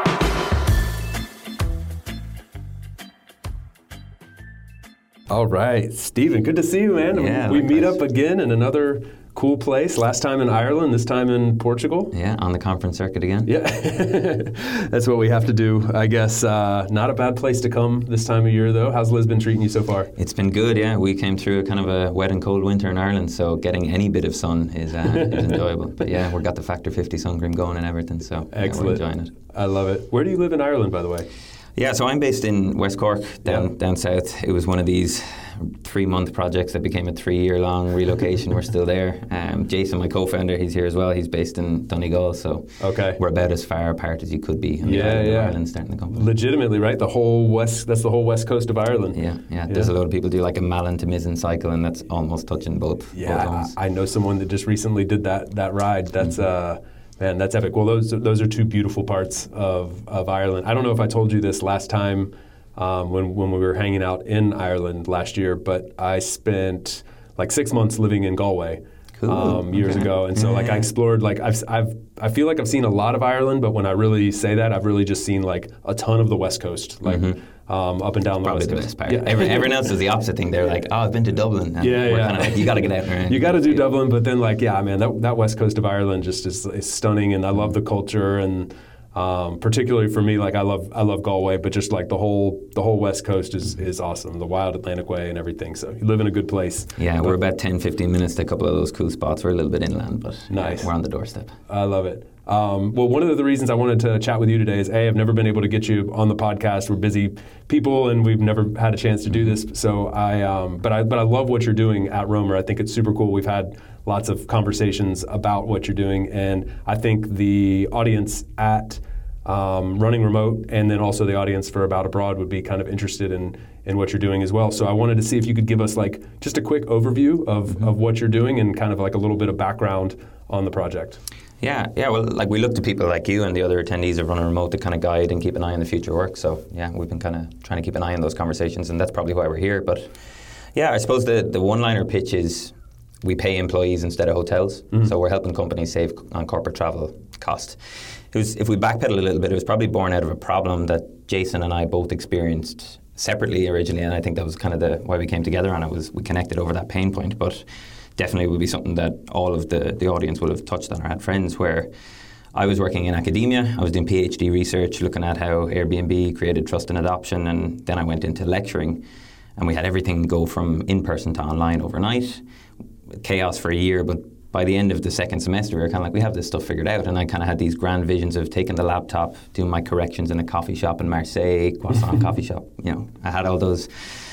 All right, Stephen, good to see you, man. Yeah, we meet up again in another cool place. Last time in Ireland, this time in Portugal. Yeah, on the conference circuit again. Yeah, that's what we have to do, I guess. Not a bad place to come this time of year, though. How's Lisbon treating you so far? It's been good, yeah. We came through a kind of a wet and cold winter in Ireland, so getting any bit of sun is enjoyable. But yeah, we've got the Factor 50 sun cream going and everything, so excellent. Yeah, we're enjoying it. I love it. Where do you live in Ireland, by the way? Yeah, so I'm based in West Cork, down south. It was one of these 3-month projects that became a 3-year-long relocation. We're still there. Jason, my co-founder, he's here as well. He's based in Donegal, so we're about as far apart as you could be in the island of Ireland starting the company. Legitimately, right? That's the whole west coast of Ireland. Yeah. There's a lot of people do a Malin to Mizzen cycle, and that's almost touching both homes. I know someone that just recently did that ride. That's Man, that's epic. Well, those are two beautiful parts of Ireland. I don't know if I told you this last time when we were hanging out in Ireland last year, but I spent like 6 months living in Galway. Years ago, and so I explored I feel like I've seen a lot of Ireland, but when I really say that, I've really just seen like a ton of the West Coast, up and down the West Coast. Probably the best part. Yeah. Everyone else does the opposite thing. They're like, oh, I've been to Dublin. And we're kind of like, you got to get out there. You got to do Dublin, but then that West Coast of Ireland just is stunning, and I love the culture, and particularly for me, like I love Galway, but just like the whole West Coast is awesome. The Wild Atlantic Way and everything. So you live in a good place. Yeah, we're about 10-15 minutes to a couple of those cool spots. We're a little bit inland, but nice. We're on the doorstep. I love it. Well, one of the reasons I wanted to chat with you today is I've never been able to get you on the podcast. We're busy people, and we've never had a chance to do this. So but I love what you're doing at Roamer. I think it's super cool. We've had lots of conversations about what you're doing, and I think the audience at Running Remote, and then also the audience for About Abroad would be kind of interested in what you're doing as well. So I wanted to see if you could give us like just a quick overview of what you're doing and kind of like a little bit of background on the project. Yeah. Well, like we look to people like you and the other attendees of Running Remote to kind of guide and keep an eye on the future work. So yeah, we've been kind of trying to keep an eye on those conversations, and that's probably why we're here. But yeah, I suppose the one-liner pitch is we pay employees instead of hotels. Mm-hmm. So we're helping companies save on corporate travel cost. If we backpedal a little bit, it was probably born out of a problem that Jason and I both experienced separately originally, and I think that was kind of why we came together, and we connected over that pain point. But definitely would be something that all of the audience will have touched on or had friends where I was working in academia. I was doing PhD research, looking at how Airbnb created trust and adoption, and then I went into lecturing, and we had everything go from in-person to online overnight. Chaos for a year, but by the end of the second semester, we were kind of like, we have this stuff figured out. And I kind of had these grand visions of taking the laptop, doing my corrections in a coffee shop in Marseille, croissant coffee shop. I had all those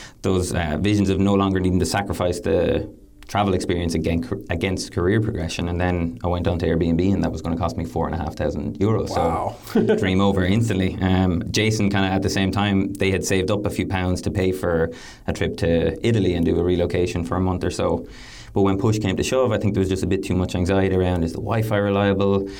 visions of no longer needing to sacrifice the travel experience against career progression. And then I went on to Airbnb, and that was going to cost me €4,500. Wow. So dream over instantly. Jason kind of at the same time, they had saved up a few pounds to pay for a trip to Italy and do a relocation for a month or so. But when push came to shove, I think there was just a bit too much anxiety around, is the Wi-Fi reliable?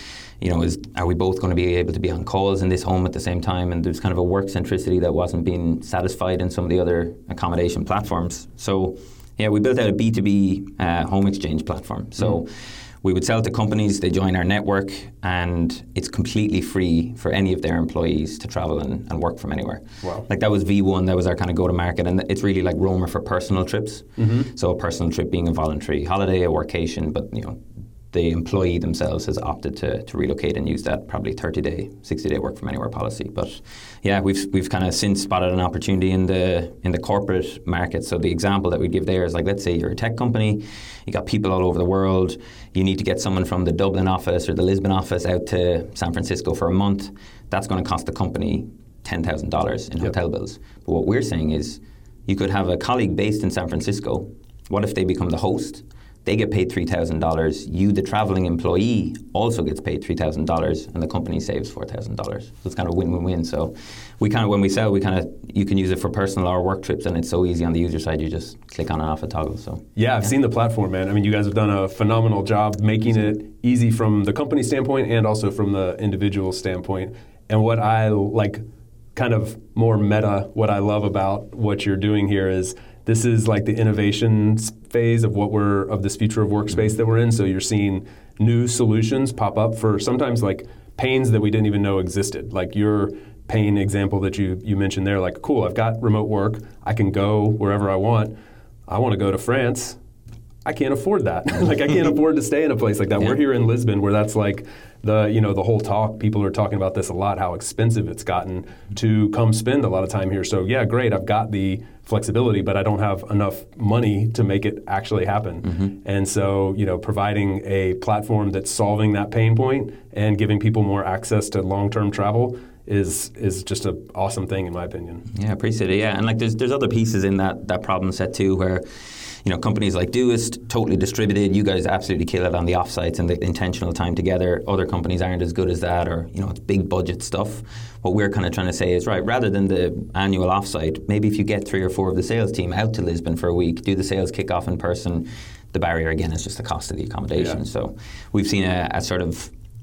Are we both going to be able to be on calls in this home at the same time? And there's kind of a work centricity that wasn't being satisfied in some of the other accommodation platforms. So yeah, we built out a B2B home exchange platform. So we would sell to companies, they join our network, and it's completely free for any of their employees to travel and work from anywhere. Wow. Like that was V1, that was our kind of go-to-market, and it's really like Roamer for personal trips. Mm-hmm. So a personal trip being a voluntary holiday, a workation, but the employee themselves has opted to relocate and use that probably 30-day, 60-day work from anywhere policy. But yeah, we've kind of since spotted an opportunity in the corporate market. So the example that we give there is like, let's say you're a tech company, you got people all over the world, you need to get someone from the Dublin office or the Lisbon office out to San Francisco for a month. That's going to cost the company $10,000 in hotel bills. But what we're saying is you could have a colleague based in San Francisco. What if they become the host? They get paid $3,000. You, the traveling employee, also gets paid $3,000, and the company saves $4,000. So it's kind of win-win-win. So when we sell, you can use it for personal or work trips, and it's so easy on the user side. You just click on and off a toggle. So yeah, I've seen the platform, man. I mean, you guys have done a phenomenal job making it easy from the company standpoint and also from the individual standpoint. And what I like, kind of more meta, what I love about what you're doing here is this is like the innovation phase of this future of workspace that we're in. So you're seeing new solutions pop up for sometimes like pains that we didn't even know existed. Like your pain example that you mentioned there, like, cool, I've got remote work. I can go wherever I want. I want to go to France. I can't afford that. Like I can't afford to stay in a place like that. Yeah. We're here in Lisbon where that's like the whole talk. People are talking about this a lot, how expensive it's gotten to come spend a lot of time here. So yeah, great, I've got the flexibility, but I don't have enough money to make it actually happen. Mm-hmm. And so, providing a platform that's solving that pain point and giving people more access to long-term travel is just an awesome thing in my opinion. Yeah, I appreciate it. Yeah, and like there's other pieces in that problem set too where companies like Doist, totally distributed. You guys absolutely kill it on the offsites and the intentional time together. Other companies aren't as good as that, or it's big budget stuff. What we're kind of trying to say is, right, rather than the annual offsite, maybe if you get 3 or 4 of the sales team out to Lisbon for a week, do the sales kickoff in person. The barrier again is just the cost of the accommodation. Yeah. So we've seen a sort of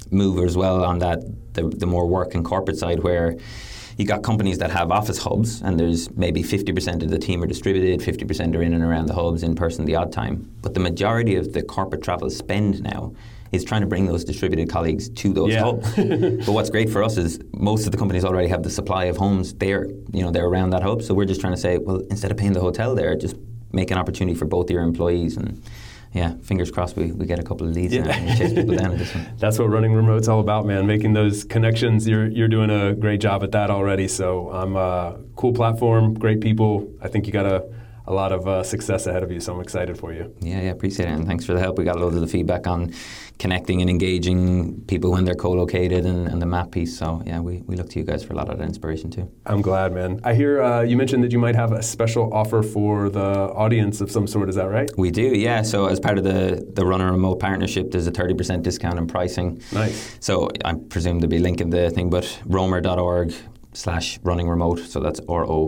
move as well on that, the more work and corporate side, where you got companies that have office hubs, and there's maybe 50% of the team are distributed, 50% are in and around the hubs in person the odd time. But the majority of the corporate travel spend now is trying to bring those distributed colleagues to those hubs. But what's great for us is most of the companies already have the supply of homes there. They're around that hub. So we're just trying to say, well, instead of paying the hotel there, just make an opportunity for both your employees. And fingers crossed we get a couple of leads now and chase people down at this one. That's what running remote's all about, man. Making those connections. You're doing a great job at that already. So cool platform, great people. I think you got a lot of success ahead of you, so I'm excited for you. Yeah, appreciate it, and thanks for the help. We got a lot of the feedback on connecting and engaging people when they're co-located and the map piece. So we look to you guys for a lot of that inspiration too. I'm glad, man. I hear you mentioned that you might have a special offer for the audience of some sort. Is that right? We do, yeah. So as part of the Running Remote partnership, there's a 30% discount in pricing. Nice. So I presume there'll be a link in the thing, but roamer.org/running remote. So that's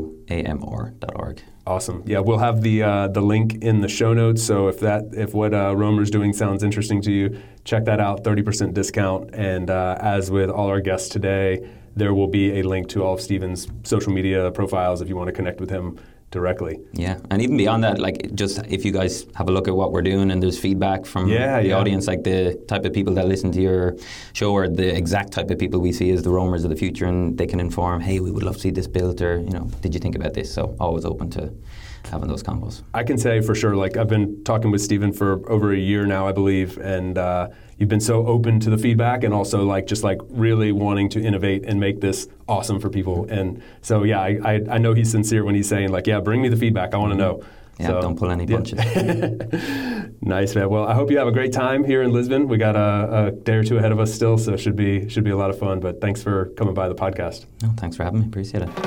ROAMR.org. Awesome. Yeah, we'll have the link in the show notes. So if what Roamer's doing sounds interesting to you, check that out. 30% discount. And as with all our guests today, there will be a link to all of Stephen's social media profiles if you want to connect with him directly. Yeah, and even beyond that, like just if you guys have a look at what we're doing and there's feedback from the audience, like the type of people that listen to your show are the exact type of people we see as the roamers of the future, and they can inform, hey, we would love to see this built, or did you think about this? So always open to having those combos. I can say for sure, like I've been talking with Stephen for over a year now, I believe, and you've been so open to the feedback and also just really wanting to innovate and make this awesome for people. And so I know he's sincere when he's saying bring me the feedback, I want to know. Yeah, so, don't pull any punches. Nice, man. Well, I hope you have a great time here in Lisbon. We got a day or two ahead of us still, so it should be a lot of fun. But thanks for coming by the podcast. No, thanks for having me. Appreciate it.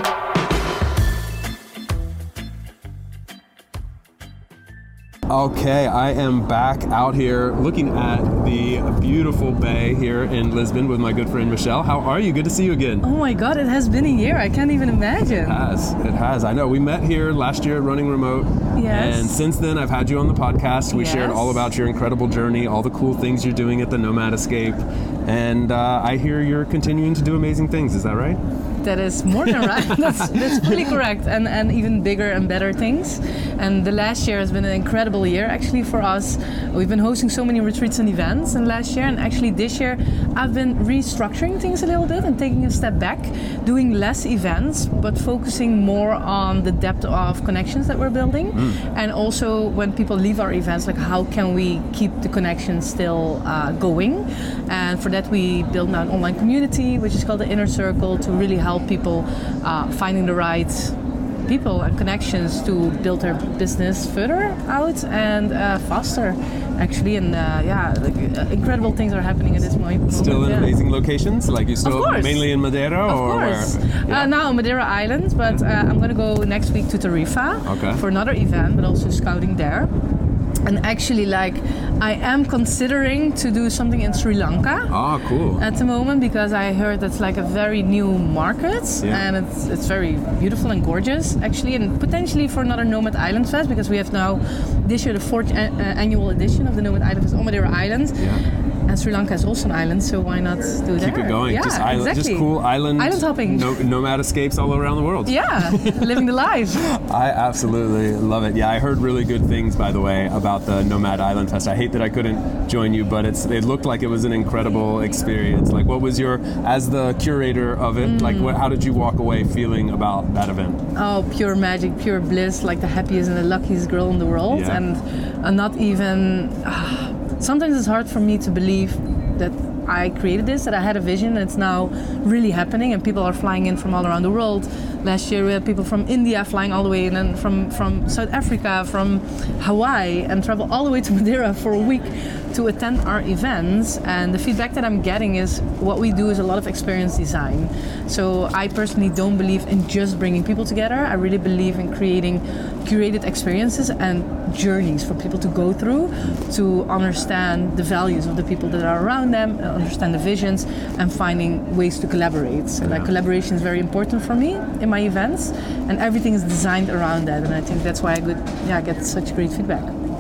Okay, I am back out here looking at the beautiful bay here in Lisbon with my good friend Michelle. How are you? Good to see you again. Oh my God, it has been a year. I can't even imagine. It has. I know. We met here last year at Running Remote. Yes. And since then, I've had you on the podcast. We shared all about your incredible journey, all the cool things you're doing at the Nomad Escape. And I hear you're continuing to do amazing things. Is that right? That is more than right. That's fully correct, and even bigger and better things. And the last year has been an incredible year actually for us. We've been hosting so many retreats and events in last year, and actually this year I've been restructuring things a little bit and taking a step back, doing less events but focusing more on the depth of connections that we're building. And also when people leave our events, how can we keep the connection still going? And for that we built now an online community which is called the Inner Circle to really help people finding the right people and connections to build their business further out and faster actually, and incredible things are happening at this moment. Still in amazing locations? You still mainly in Madeira? Of course. Now Madeira Island, but I'm going to go next week to Tarifa for another event, but also scouting there. And actually, I am considering to do something in Sri Lanka. Oh, cool. At the moment, because I heard that's a very new market, and it's very beautiful and gorgeous, actually, and potentially for another Nomad Island Fest, because we have now this year the 4th annual edition of the Nomad Island Fest on Madeira Island. Yeah. And Sri Lanka is also an island, so why not do that? Keep it going. Yeah, just cool island hopping. Nomad escapes all around the world. Yeah, living the life. I absolutely love it. Yeah, I heard really good things, by the way, about the Nomad Island Fest. I hate that I couldn't join you, but it looked like it was an incredible experience. What was as the curator of it, how did you walk away feeling about that event? Oh, pure magic, pure bliss, the happiest and the luckiest girl in the world. Yeah. And not even... sometimes it's hard for me to believe that I created this, that I had a vision, and it's now really happening, and people are flying in from all around the world. Last year we had people from India flying all the way in, and from South Africa, from Hawaii, and travel all the way to Madeira for a week to attend our events. And the feedback that I'm getting is what we do is a lot of experience design. So I personally don't believe in just bringing people together. I really believe in creating curated experiences and journeys for people to go through to understand the values of the people that are around them, understand the visions, and finding ways to collaborate. So collaboration is very important for me in my events, and everything is designed around that, and I think that's why I get such great feedback. I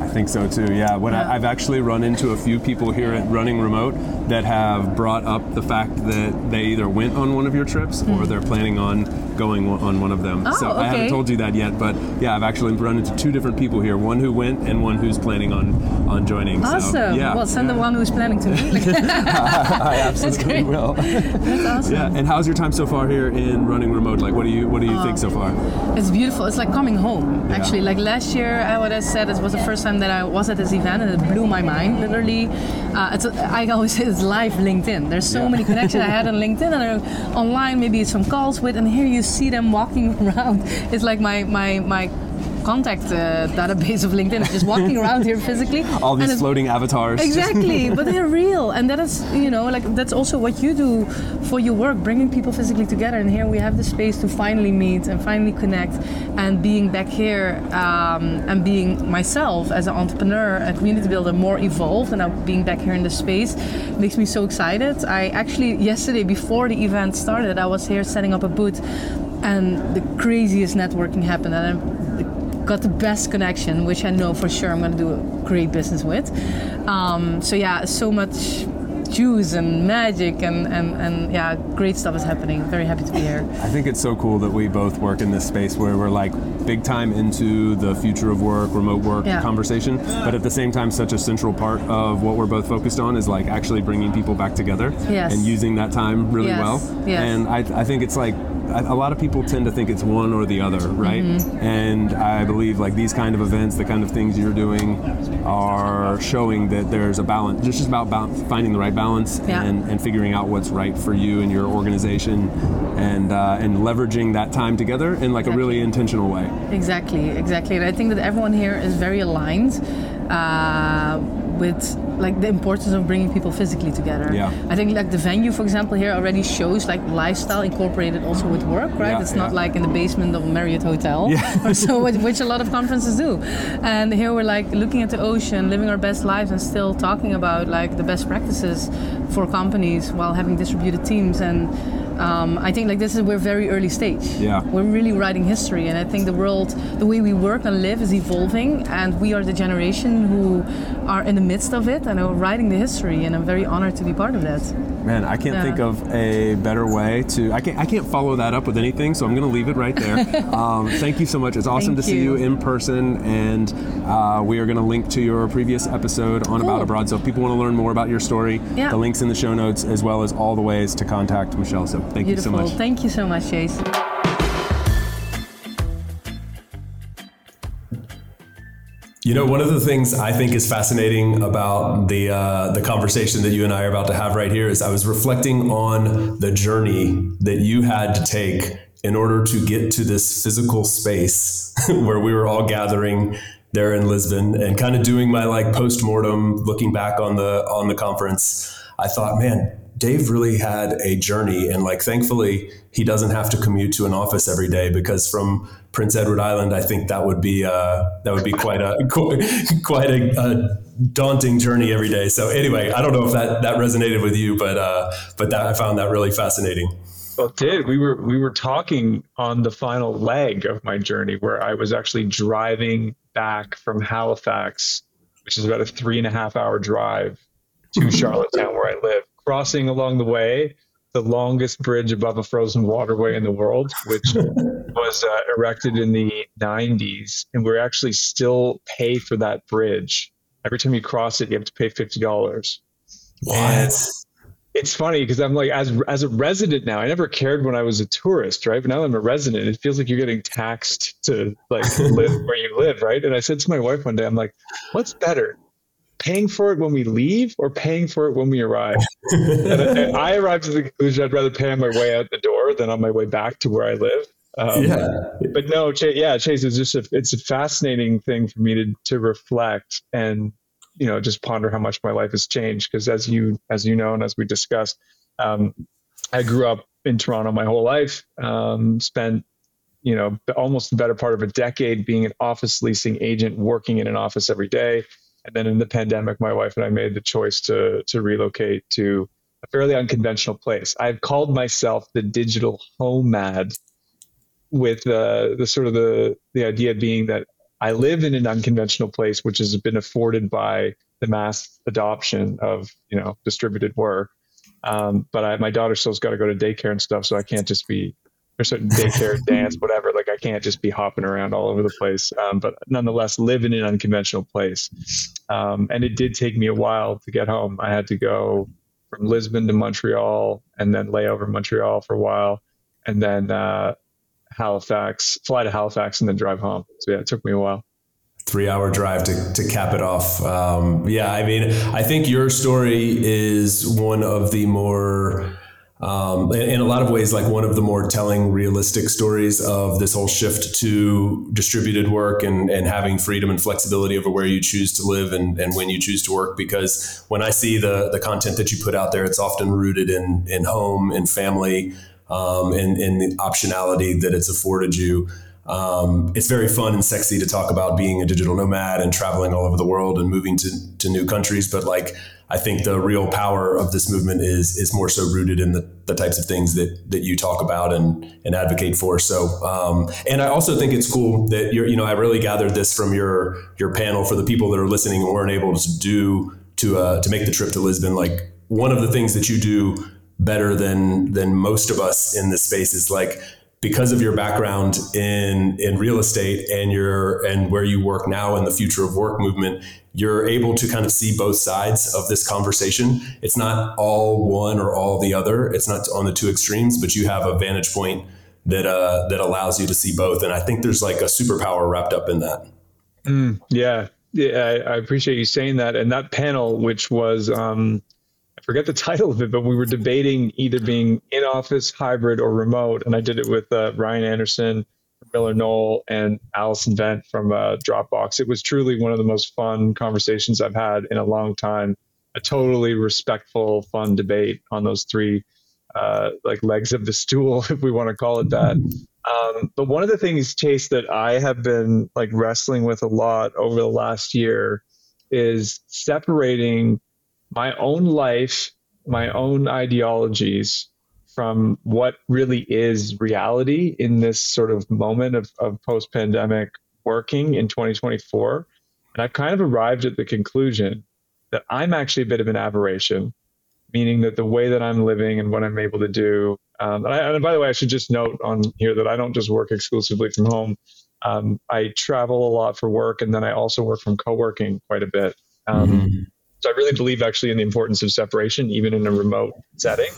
think so too. Yeah. I've actually run into a few people here at Running Remote that have brought up the fact that they either went on one of your trips or they're planning on going on one of them. Oh, so okay. I haven't told you that yet, but yeah, I've actually run into two different people here, one who went and one who's planning on joining. Awesome. So, yeah. Well, send the one who's planning to me. I absolutely will. That's awesome. Yeah. And how's your time so far here in Running Remote? Like, what do you think so far? It's beautiful. It's like coming home, actually. Yeah. Like last year, what I said, it was the first time that I was at this event, and it blew my mind, literally. I always say it's live LinkedIn. There's so many connections I had on LinkedIn and online, maybe some calls with, and here you see them walking around. It's like my contact database of LinkedIn, just walking around here physically. All these floating avatars. Exactly, but they're real, and that is, that's also what you do for your work, bringing people physically together. And here we have the space to finally meet and finally connect. And being back here and being myself as an entrepreneur and community builder more evolved, and now being back here in the space makes me so excited. I actually, yesterday before the event started, I was here setting up a booth, and the craziest networking happened, and I got the best connection, which I know for sure I'm going to do a great business with. So yeah, so much juice and magic and yeah, great stuff is happening. Very happy to be here. I think it's so cool that we both work in this space where we're like big time into the future of work, remote work conversation, but at the same time, such a central part of what we're both focused on is like actually bringing people back together and using that time really well. Yes. And I think it's like, a lot of people tend to think it's one or the other, right? And I believe like these kind of events, the kind of things you're doing are showing that there's a balance, just about finding the right balance and figuring out what's right for you and your organization and leveraging that time together in like a really intentional way. Exactly. And I think that everyone here is very aligned with like the importance of bringing people physically together. Yeah. I think like the venue, for example, here already shows like lifestyle incorporated also with work, right? It's not like in the basement of a Marriott hotel or so, which a lot of conferences do. And here we're like looking at the ocean, living our best lives, and still talking about like the best practices for companies while having distributed teams. And I think like we're very early stage. Yeah. We're really writing history, and I think the world, the way we work and live is evolving, and we are the generation who are in the midst of it and are writing the history, and I'm very honored to be part of that. Man, I can't think of a better way to, I can't follow that up with anything, so I'm going to leave it right there. Thank you so much. It's awesome to see you in person, and we are going to link to your previous episode on About Abroad, so if people want to learn more about your story, the link's in the show notes, as well as all the ways to contact Michelle. So thank you so much. Thank you so much, Chase. You know, one of the things I think is fascinating about the conversation that you and I are about to have right here is I was reflecting on the journey that you had to take in order to get to this physical space where we were all gathering there in Lisbon, and kind of doing my like post-mortem, looking back on the conference. I thought, man, Dave really had a journey, and like thankfully he doesn't have to commute to an office every day, because from Prince Edward Island, I think that would be quite a daunting journey every day. So anyway, I don't know if that resonated with you, but that I found that really fascinating. Well, it did. We were talking on the final leg of my journey, where I was actually driving back from Halifax, which is about a 3.5 hour drive, to Charlottetown, where I live, crossing along the way the longest bridge above a frozen waterway in the world, which was erected in the 90s. And we're actually still pay for that bridge. Every time you cross it, you have to pay $50. What? And it's funny because I'm like, as a resident now, I never cared when I was a tourist, right? But now I'm a resident. It feels like you're getting taxed to like live where you live, right? And I said to my wife one day, I'm like, what's better? Paying for it when we leave or paying for it when we arrive? And I arrived at the conclusion I'd rather pay on my way out the door than on my way back to where I live. But no, Chase, it's a fascinating thing for me to reflect and, you know, just ponder how much my life has changed. Because as you know, and as we discussed, I grew up in Toronto my whole life, spent, you know, almost the better part of a decade being an office leasing agent, working in an office every day. And then in the pandemic, my wife and I made the choice to relocate to a fairly unconventional place. I've called myself the digital homad, with the idea being that I live in an unconventional place, which has been afforded by the mass adoption of, distributed work. But my daughter still's got to go to daycare and stuff, so I can't just be, or certain daycare, dance, whatever. Like I can't just be hopping around all over the place. But nonetheless, live in an unconventional place. And it did take me a while to get home. I had to go from Lisbon to Montreal and then lay over in Montreal for a while, and then fly to Halifax and then drive home. So yeah, it took me a while. 3-hour drive to cap it off. I think your story is one of the more, in a lot of ways, like one of the more telling, realistic stories of this whole shift to distributed work and having freedom and flexibility over where you choose to live and when you choose to work. Because when I see the content that you put out there, it's often rooted in home and family, and the optionality that it's afforded you. It's very fun and sexy to talk about being a digital nomad and traveling all over the world and moving to new countries. But I think the real power of this movement is more so rooted in the types of things that you talk about and advocate for. So, and I also think it's cool that I really gathered this from your panel for the people that are listening and weren't able to make the trip to Lisbon. Like, one of the things that you do better than most of us in this space is because of your background in real estate and where you work now in the future of work movement, you're able to kind of see both sides of this conversation. It's not all one or all the other. It's not on the two extremes, but you have a vantage point that allows you to see both. And I think there's a superpower wrapped up in that. Yeah, I appreciate you saying that. And that panel, which was, I forget the title of it, but we were debating either being in office, hybrid, or remote. And I did it with Ryan Anderson from Miller Knoll and Allison Vent from Dropbox. It was truly one of the most fun conversations I've had in a long time. A totally respectful, fun debate on those three legs of the stool, if we want to call it that. But one of the things, Chase, that I have been wrestling with a lot over the last year is separating my own life, my own ideologies from what really is reality in this sort of moment of post-pandemic working in 2024. And I've kind of arrived at the conclusion that I'm actually a bit of an aberration, meaning that the way that I'm living and what I'm able to do. And by the way, I should just note on here that I don't just work exclusively from home. I travel a lot for work, and then I also work from co-working quite a bit. So I really believe actually in the importance of separation, even in a remote setting.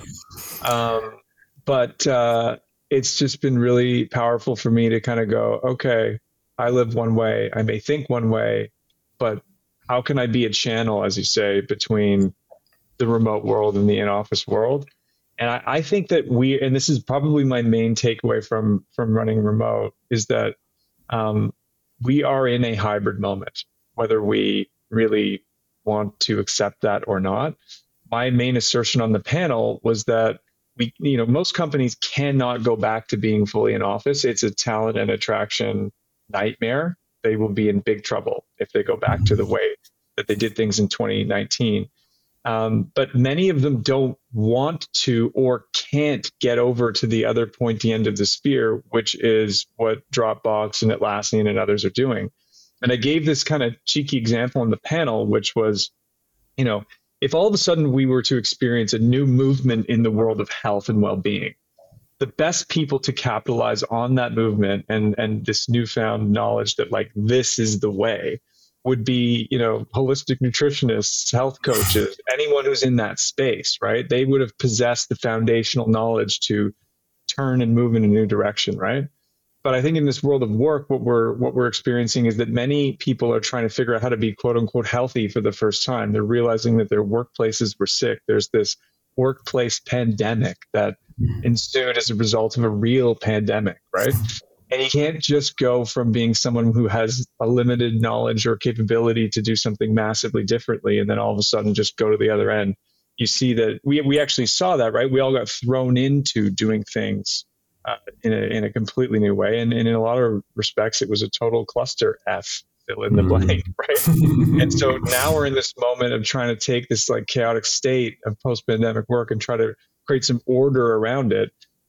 But it's just been really powerful for me to kind of go, okay, I live one way, I may think one way, but how can I be a channel, as you say, between the remote world and the in-office world? And I think that and this is probably my main takeaway from running remote, is that we are in a hybrid moment, whether we really want to accept that or not. My main assertion on the panel was that most companies cannot go back to being fully in office. It's a talent and attraction nightmare. They will be in big trouble if they go back to the way that they did things in 2019. But many of them don't want to or can't get over to the other pointy end of the spear, which is what Dropbox and Atlassian and others are doing. And I gave this kind of cheeky example on the panel, which was, if all of a sudden we were to experience a new movement in the world of health and well-being, the best people to capitalize on that movement and this newfound knowledge that this is the way would be, holistic nutritionists, health coaches, anyone who's in that space, right? They would have possessed the foundational knowledge to turn and move in a new direction, right? But I think in this world of work, what we're experiencing is that many people are trying to figure out how to be quote unquote healthy for the first time. They're realizing that their workplaces were sick. There's this workplace pandemic that ensued as a result of a real pandemic, right? And you can't just go from being someone who has a limited knowledge or capability to do something massively differently and then all of a sudden just go to the other end. You see that we actually saw that, right? We all got thrown into doing things in a completely new way. And in a lot of respects, it was a total cluster F, fill in the blank, right? And so now we're in this moment of trying to take this chaotic state of post-pandemic work and try to create some order around it.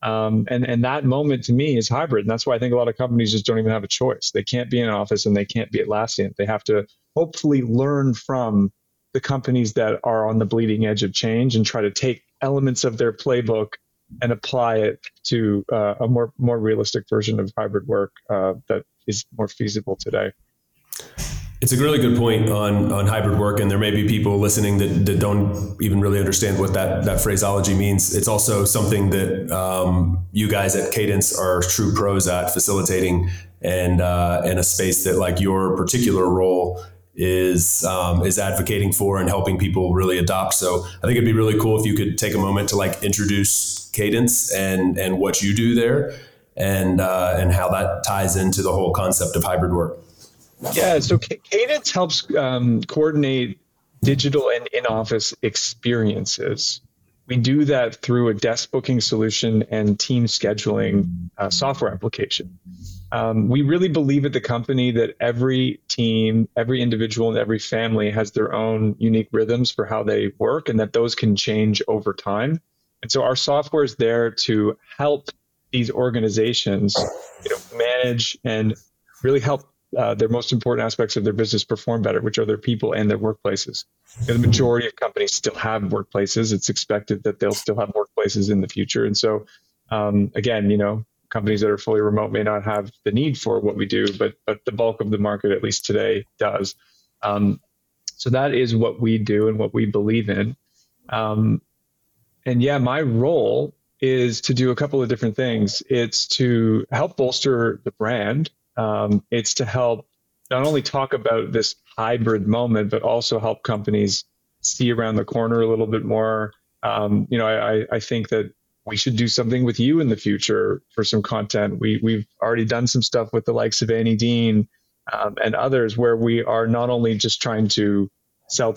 And that moment to me is hybrid. And that's why I think a lot of companies just don't even have a choice. They can't be in an office and they can't be Atlassian. They have to hopefully learn from the companies that are on the bleeding edge of change and try to take elements of their playbook and apply it to a more realistic version of hybrid work that is more feasible today. It's a really good point on hybrid work, and there may be people listening that don't even really understand what that phraseology means. It's also something that you guys at Cadence are true pros at facilitating, and in a space that like your particular role is advocating for and helping people really adopt. So I think it'd be really cool if you could take a moment to like introduce Cadence and what you do there, and how that ties into the whole concept of hybrid work. Yeah, so Cadence helps coordinate digital and in-office experiences. We do that through a desk booking solution and team scheduling software application. We really believe at the company that every team, every individual, and every family has their own unique rhythms for how they work, and that those can change over time. And so our software is there to help these organizations, manage and really help their most important aspects of their business perform better, which are their people and their workplaces. The majority of companies still have workplaces. It's expected that they'll still have workplaces in the future. And so, again, companies that are fully remote may not have the need for what we do, but the bulk of the market, at least today, does. So that is what we do and what we believe in. My role is to do a couple of different things. It's to help bolster the brand. It's to help not only talk about this hybrid moment, but also help companies see around the corner a little bit more. I think that we should do something with you in the future for some content. We've already done some stuff with the likes of Annie Dean and others, where we are not only just trying to sell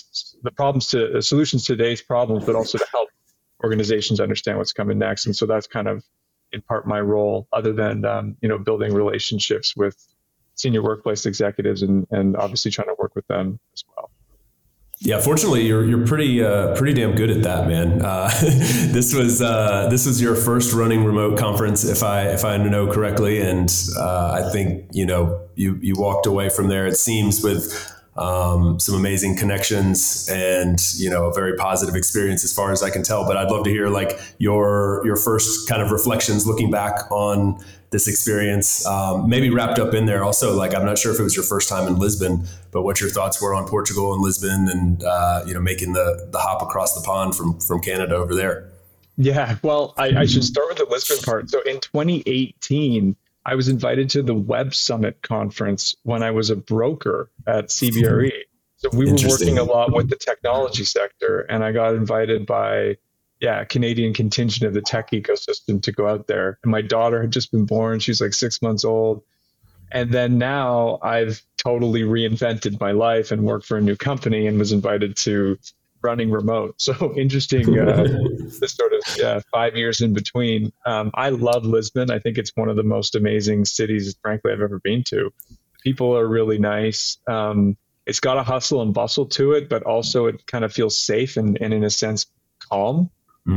solutions to today's problems, but also to help organizations understand what's coming next. And so that's kind of in part my role, other than building relationships with senior workplace executives and obviously trying to work with them as well. Yeah, fortunately, you're pretty damn good at that, man. This was your first running remote conference, if I know correctly, and I think you walked away from there. It seems with some amazing connections and a very positive experience as far as I can tell. But I'd love to hear like your first kind of reflections looking back on this experience, maybe wrapped up in there also. Like, I'm not sure if it was your first time in Lisbon, but what your thoughts were on Portugal and Lisbon, and making the hop across the pond from Canada over there. Yeah, well, I should start with the Lisbon part. So in 2018, I was invited to the Web Summit conference when I was a broker at CBRE. So we were working a lot with the technology sector, and I got invited by a Canadian contingent of the tech ecosystem to go out there. And my daughter had just been born. She's like 6 months old. And then now I've totally reinvented my life and worked for a new company and was invited to running remote. So interesting, this sort of 5 years in between. I love Lisbon. I think it's one of the most amazing cities, frankly, I've ever been to. People are really nice. It's got a hustle and bustle to it, but also it kind of feels safe and in a sense, calm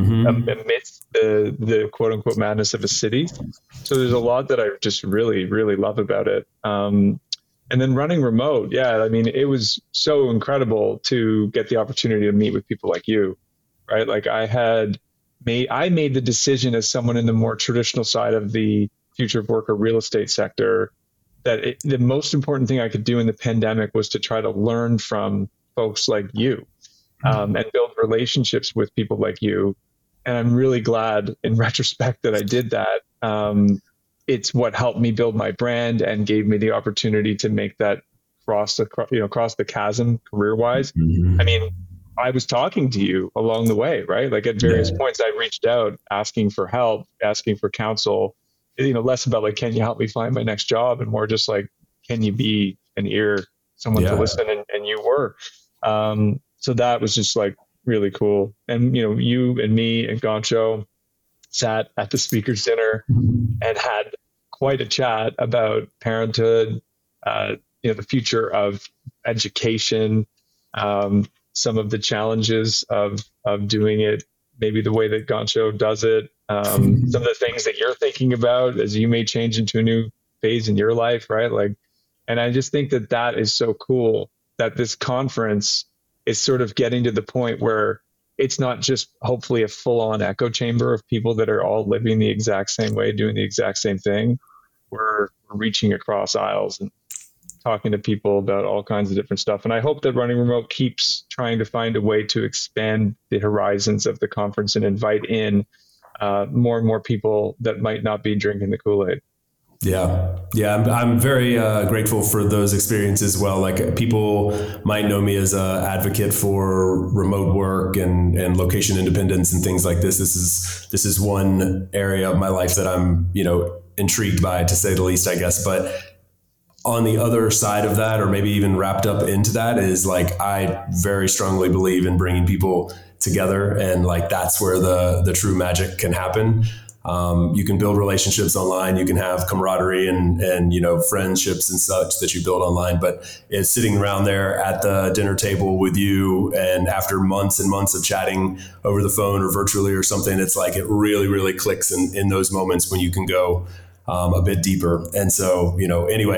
amidst the quote unquote madness of a city. So there's a lot that I just really, really love about it. And then running remote, it was so incredible to get the opportunity to meet with people like you, right? Like I made the decision as someone in the more traditional side of the future of work or real estate sector that the most important thing I could do in the pandemic was to try to learn from folks like you and build relationships with people like you. And I'm really glad in retrospect that I did that. It's what helped me build my brand and gave me the opportunity to make that cross the chasm career-wise. Mm-hmm. I mean, I was talking to you along the way, right? Like at various points, I reached out asking for help, asking for counsel. Less about like, can you help me find my next job, and more just like, can you be an ear, someone to listen, and you were. So that was just like really cool. And you and me and Gancho sat at the speaker's dinner and had quite a chat about parenthood, the future of education, some of the challenges of doing it maybe the way that Gancho does it, some of the things that you're thinking about as you may change into a new phase in your life, right? Like, and I just think that that is so cool that this conference is sort of getting to the point where it's not just hopefully a full-on echo chamber of people that are all living the exact same way, doing the exact same thing. We're reaching across aisles and talking to people about all kinds of different stuff. And I hope that Running Remote keeps trying to find a way to expand the horizons of the conference and invite in more and more people that might not be drinking the Kool-Aid. Yeah. I'm very grateful for those experiences. Well, like people might know me as an advocate for remote work and location independence and things like this. This is one area of my life that I'm, intrigued by, to say the least, I guess. But on the other side of that, or maybe even wrapped up into that, is like, I very strongly believe in bringing people together. And like, that's where the true magic can happen. You can build relationships online, you can have camaraderie and friendships and such that you build online, but it's sitting around there at the dinner table with you, and after months and months of chatting over the phone or virtually or something, it's like it really, really clicks in those moments when you can go a bit deeper. And so, anyway,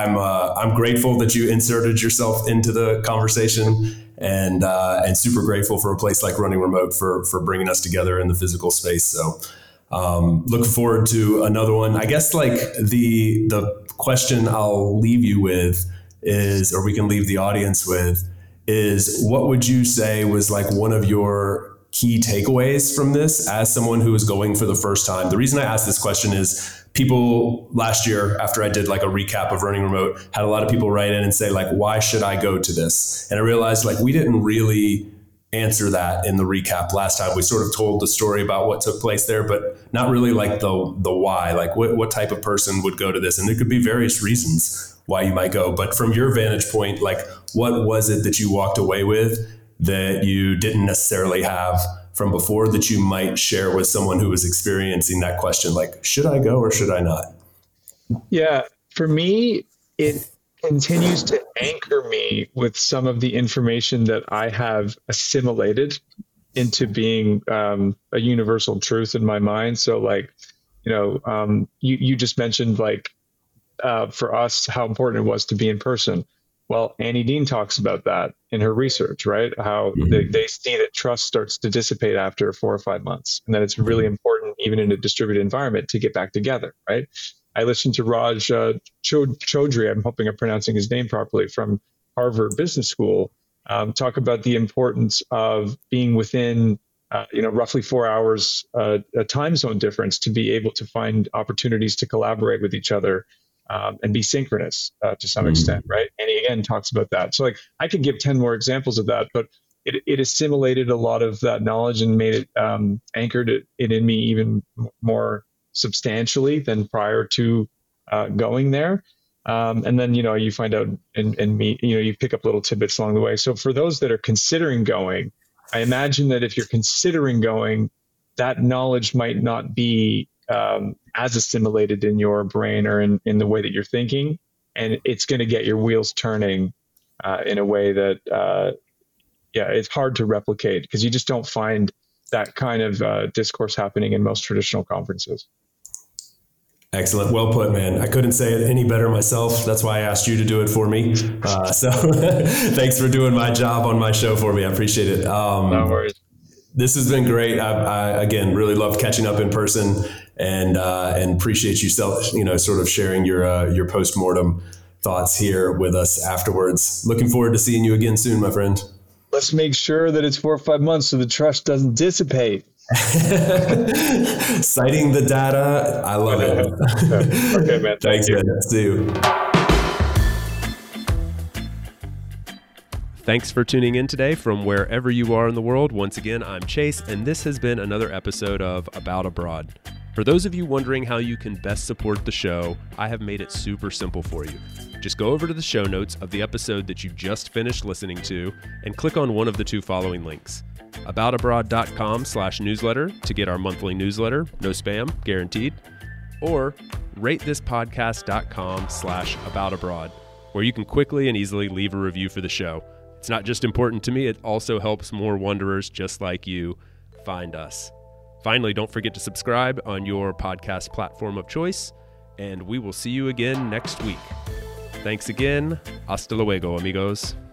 I'm grateful that you inserted yourself into the conversation, and super grateful for a place like Running Remote for bringing us together in the physical space. So looking forward to another one. I guess like the question I'll leave you with is, or we can leave the audience with, is what would you say was like one of your key takeaways from this as someone who is going for the first time? The reason I asked this question is people last year, after I did like a recap of Running Remote, had a lot of people write in and say like, why should I go to this? And I realized like we didn't really answer that in the recap last time. We sort of told the story about what took place there, but not really like the why, like what type of person would go to this. And there could be various reasons why you might go. But from your vantage point, like what was it that you walked away with that you didn't necessarily have from before that you might share with someone who was experiencing that question? Like, should I go or should I not? Yeah, for me, it continues to anchor me with some of the information that I have assimilated into being a universal truth in my mind. So like, you just mentioned like for us, how important it was to be in person. Well, Annie Dean talks about that in her research, right? How they see that trust starts to dissipate after 4 or 5 months. And that it's really important, even in a distributed environment, to get back together, right? I listened to Raj Chaudhry, I'm hoping I'm pronouncing his name properly, from Harvard Business School, talk about the importance of being within, roughly 4 hours a time zone difference to be able to find opportunities to collaborate with each other and be synchronous to some extent, right? And he again talks about that. So like I could give 10 more examples of that, but it assimilated a lot of that knowledge and made it anchored it in me even more substantially than prior to going there. And then, you find out and meet, you pick up little tidbits along the way. So for those that are considering going, I imagine that if you're considering going, that knowledge might not be as assimilated in your brain or in the way that you're thinking. And it's going to get your wheels turning in a way that, it's hard to replicate because you just don't find that kind of discourse happening in most traditional conferences. Excellent. Well put, man. I couldn't say it any better myself. That's why I asked you to do it for me. So thanks for doing my job on my show for me. I appreciate it. No worries. This has been great. I again, really loved catching up in person and appreciate you sort of sharing your postmortem thoughts here with us afterwards. Looking forward to seeing you again soon, my friend. Let's make sure that it's 4 or 5 months so the trust doesn't dissipate. Citing the data. I love it. Okay, man. Thanks, man. See you. Thanks for tuning in today from wherever you are in the world. Once again, I'm Chase, and this has been another episode of About Abroad. For those of you wondering how you can best support the show, I have made it super simple for you. Just go over to the show notes of the episode that you just finished listening to and click on one of the two following links. aboutabroad.com/newsletter to get our monthly newsletter, no spam, guaranteed, or ratethispodcast.com/aboutabroad, where you can quickly and easily leave a review for the show. It's not just important to me, it also helps more wanderers just like you find us. Finally, don't forget to subscribe on your podcast platform of choice, and we will see you again next week. Thanks again. Hasta luego, amigos.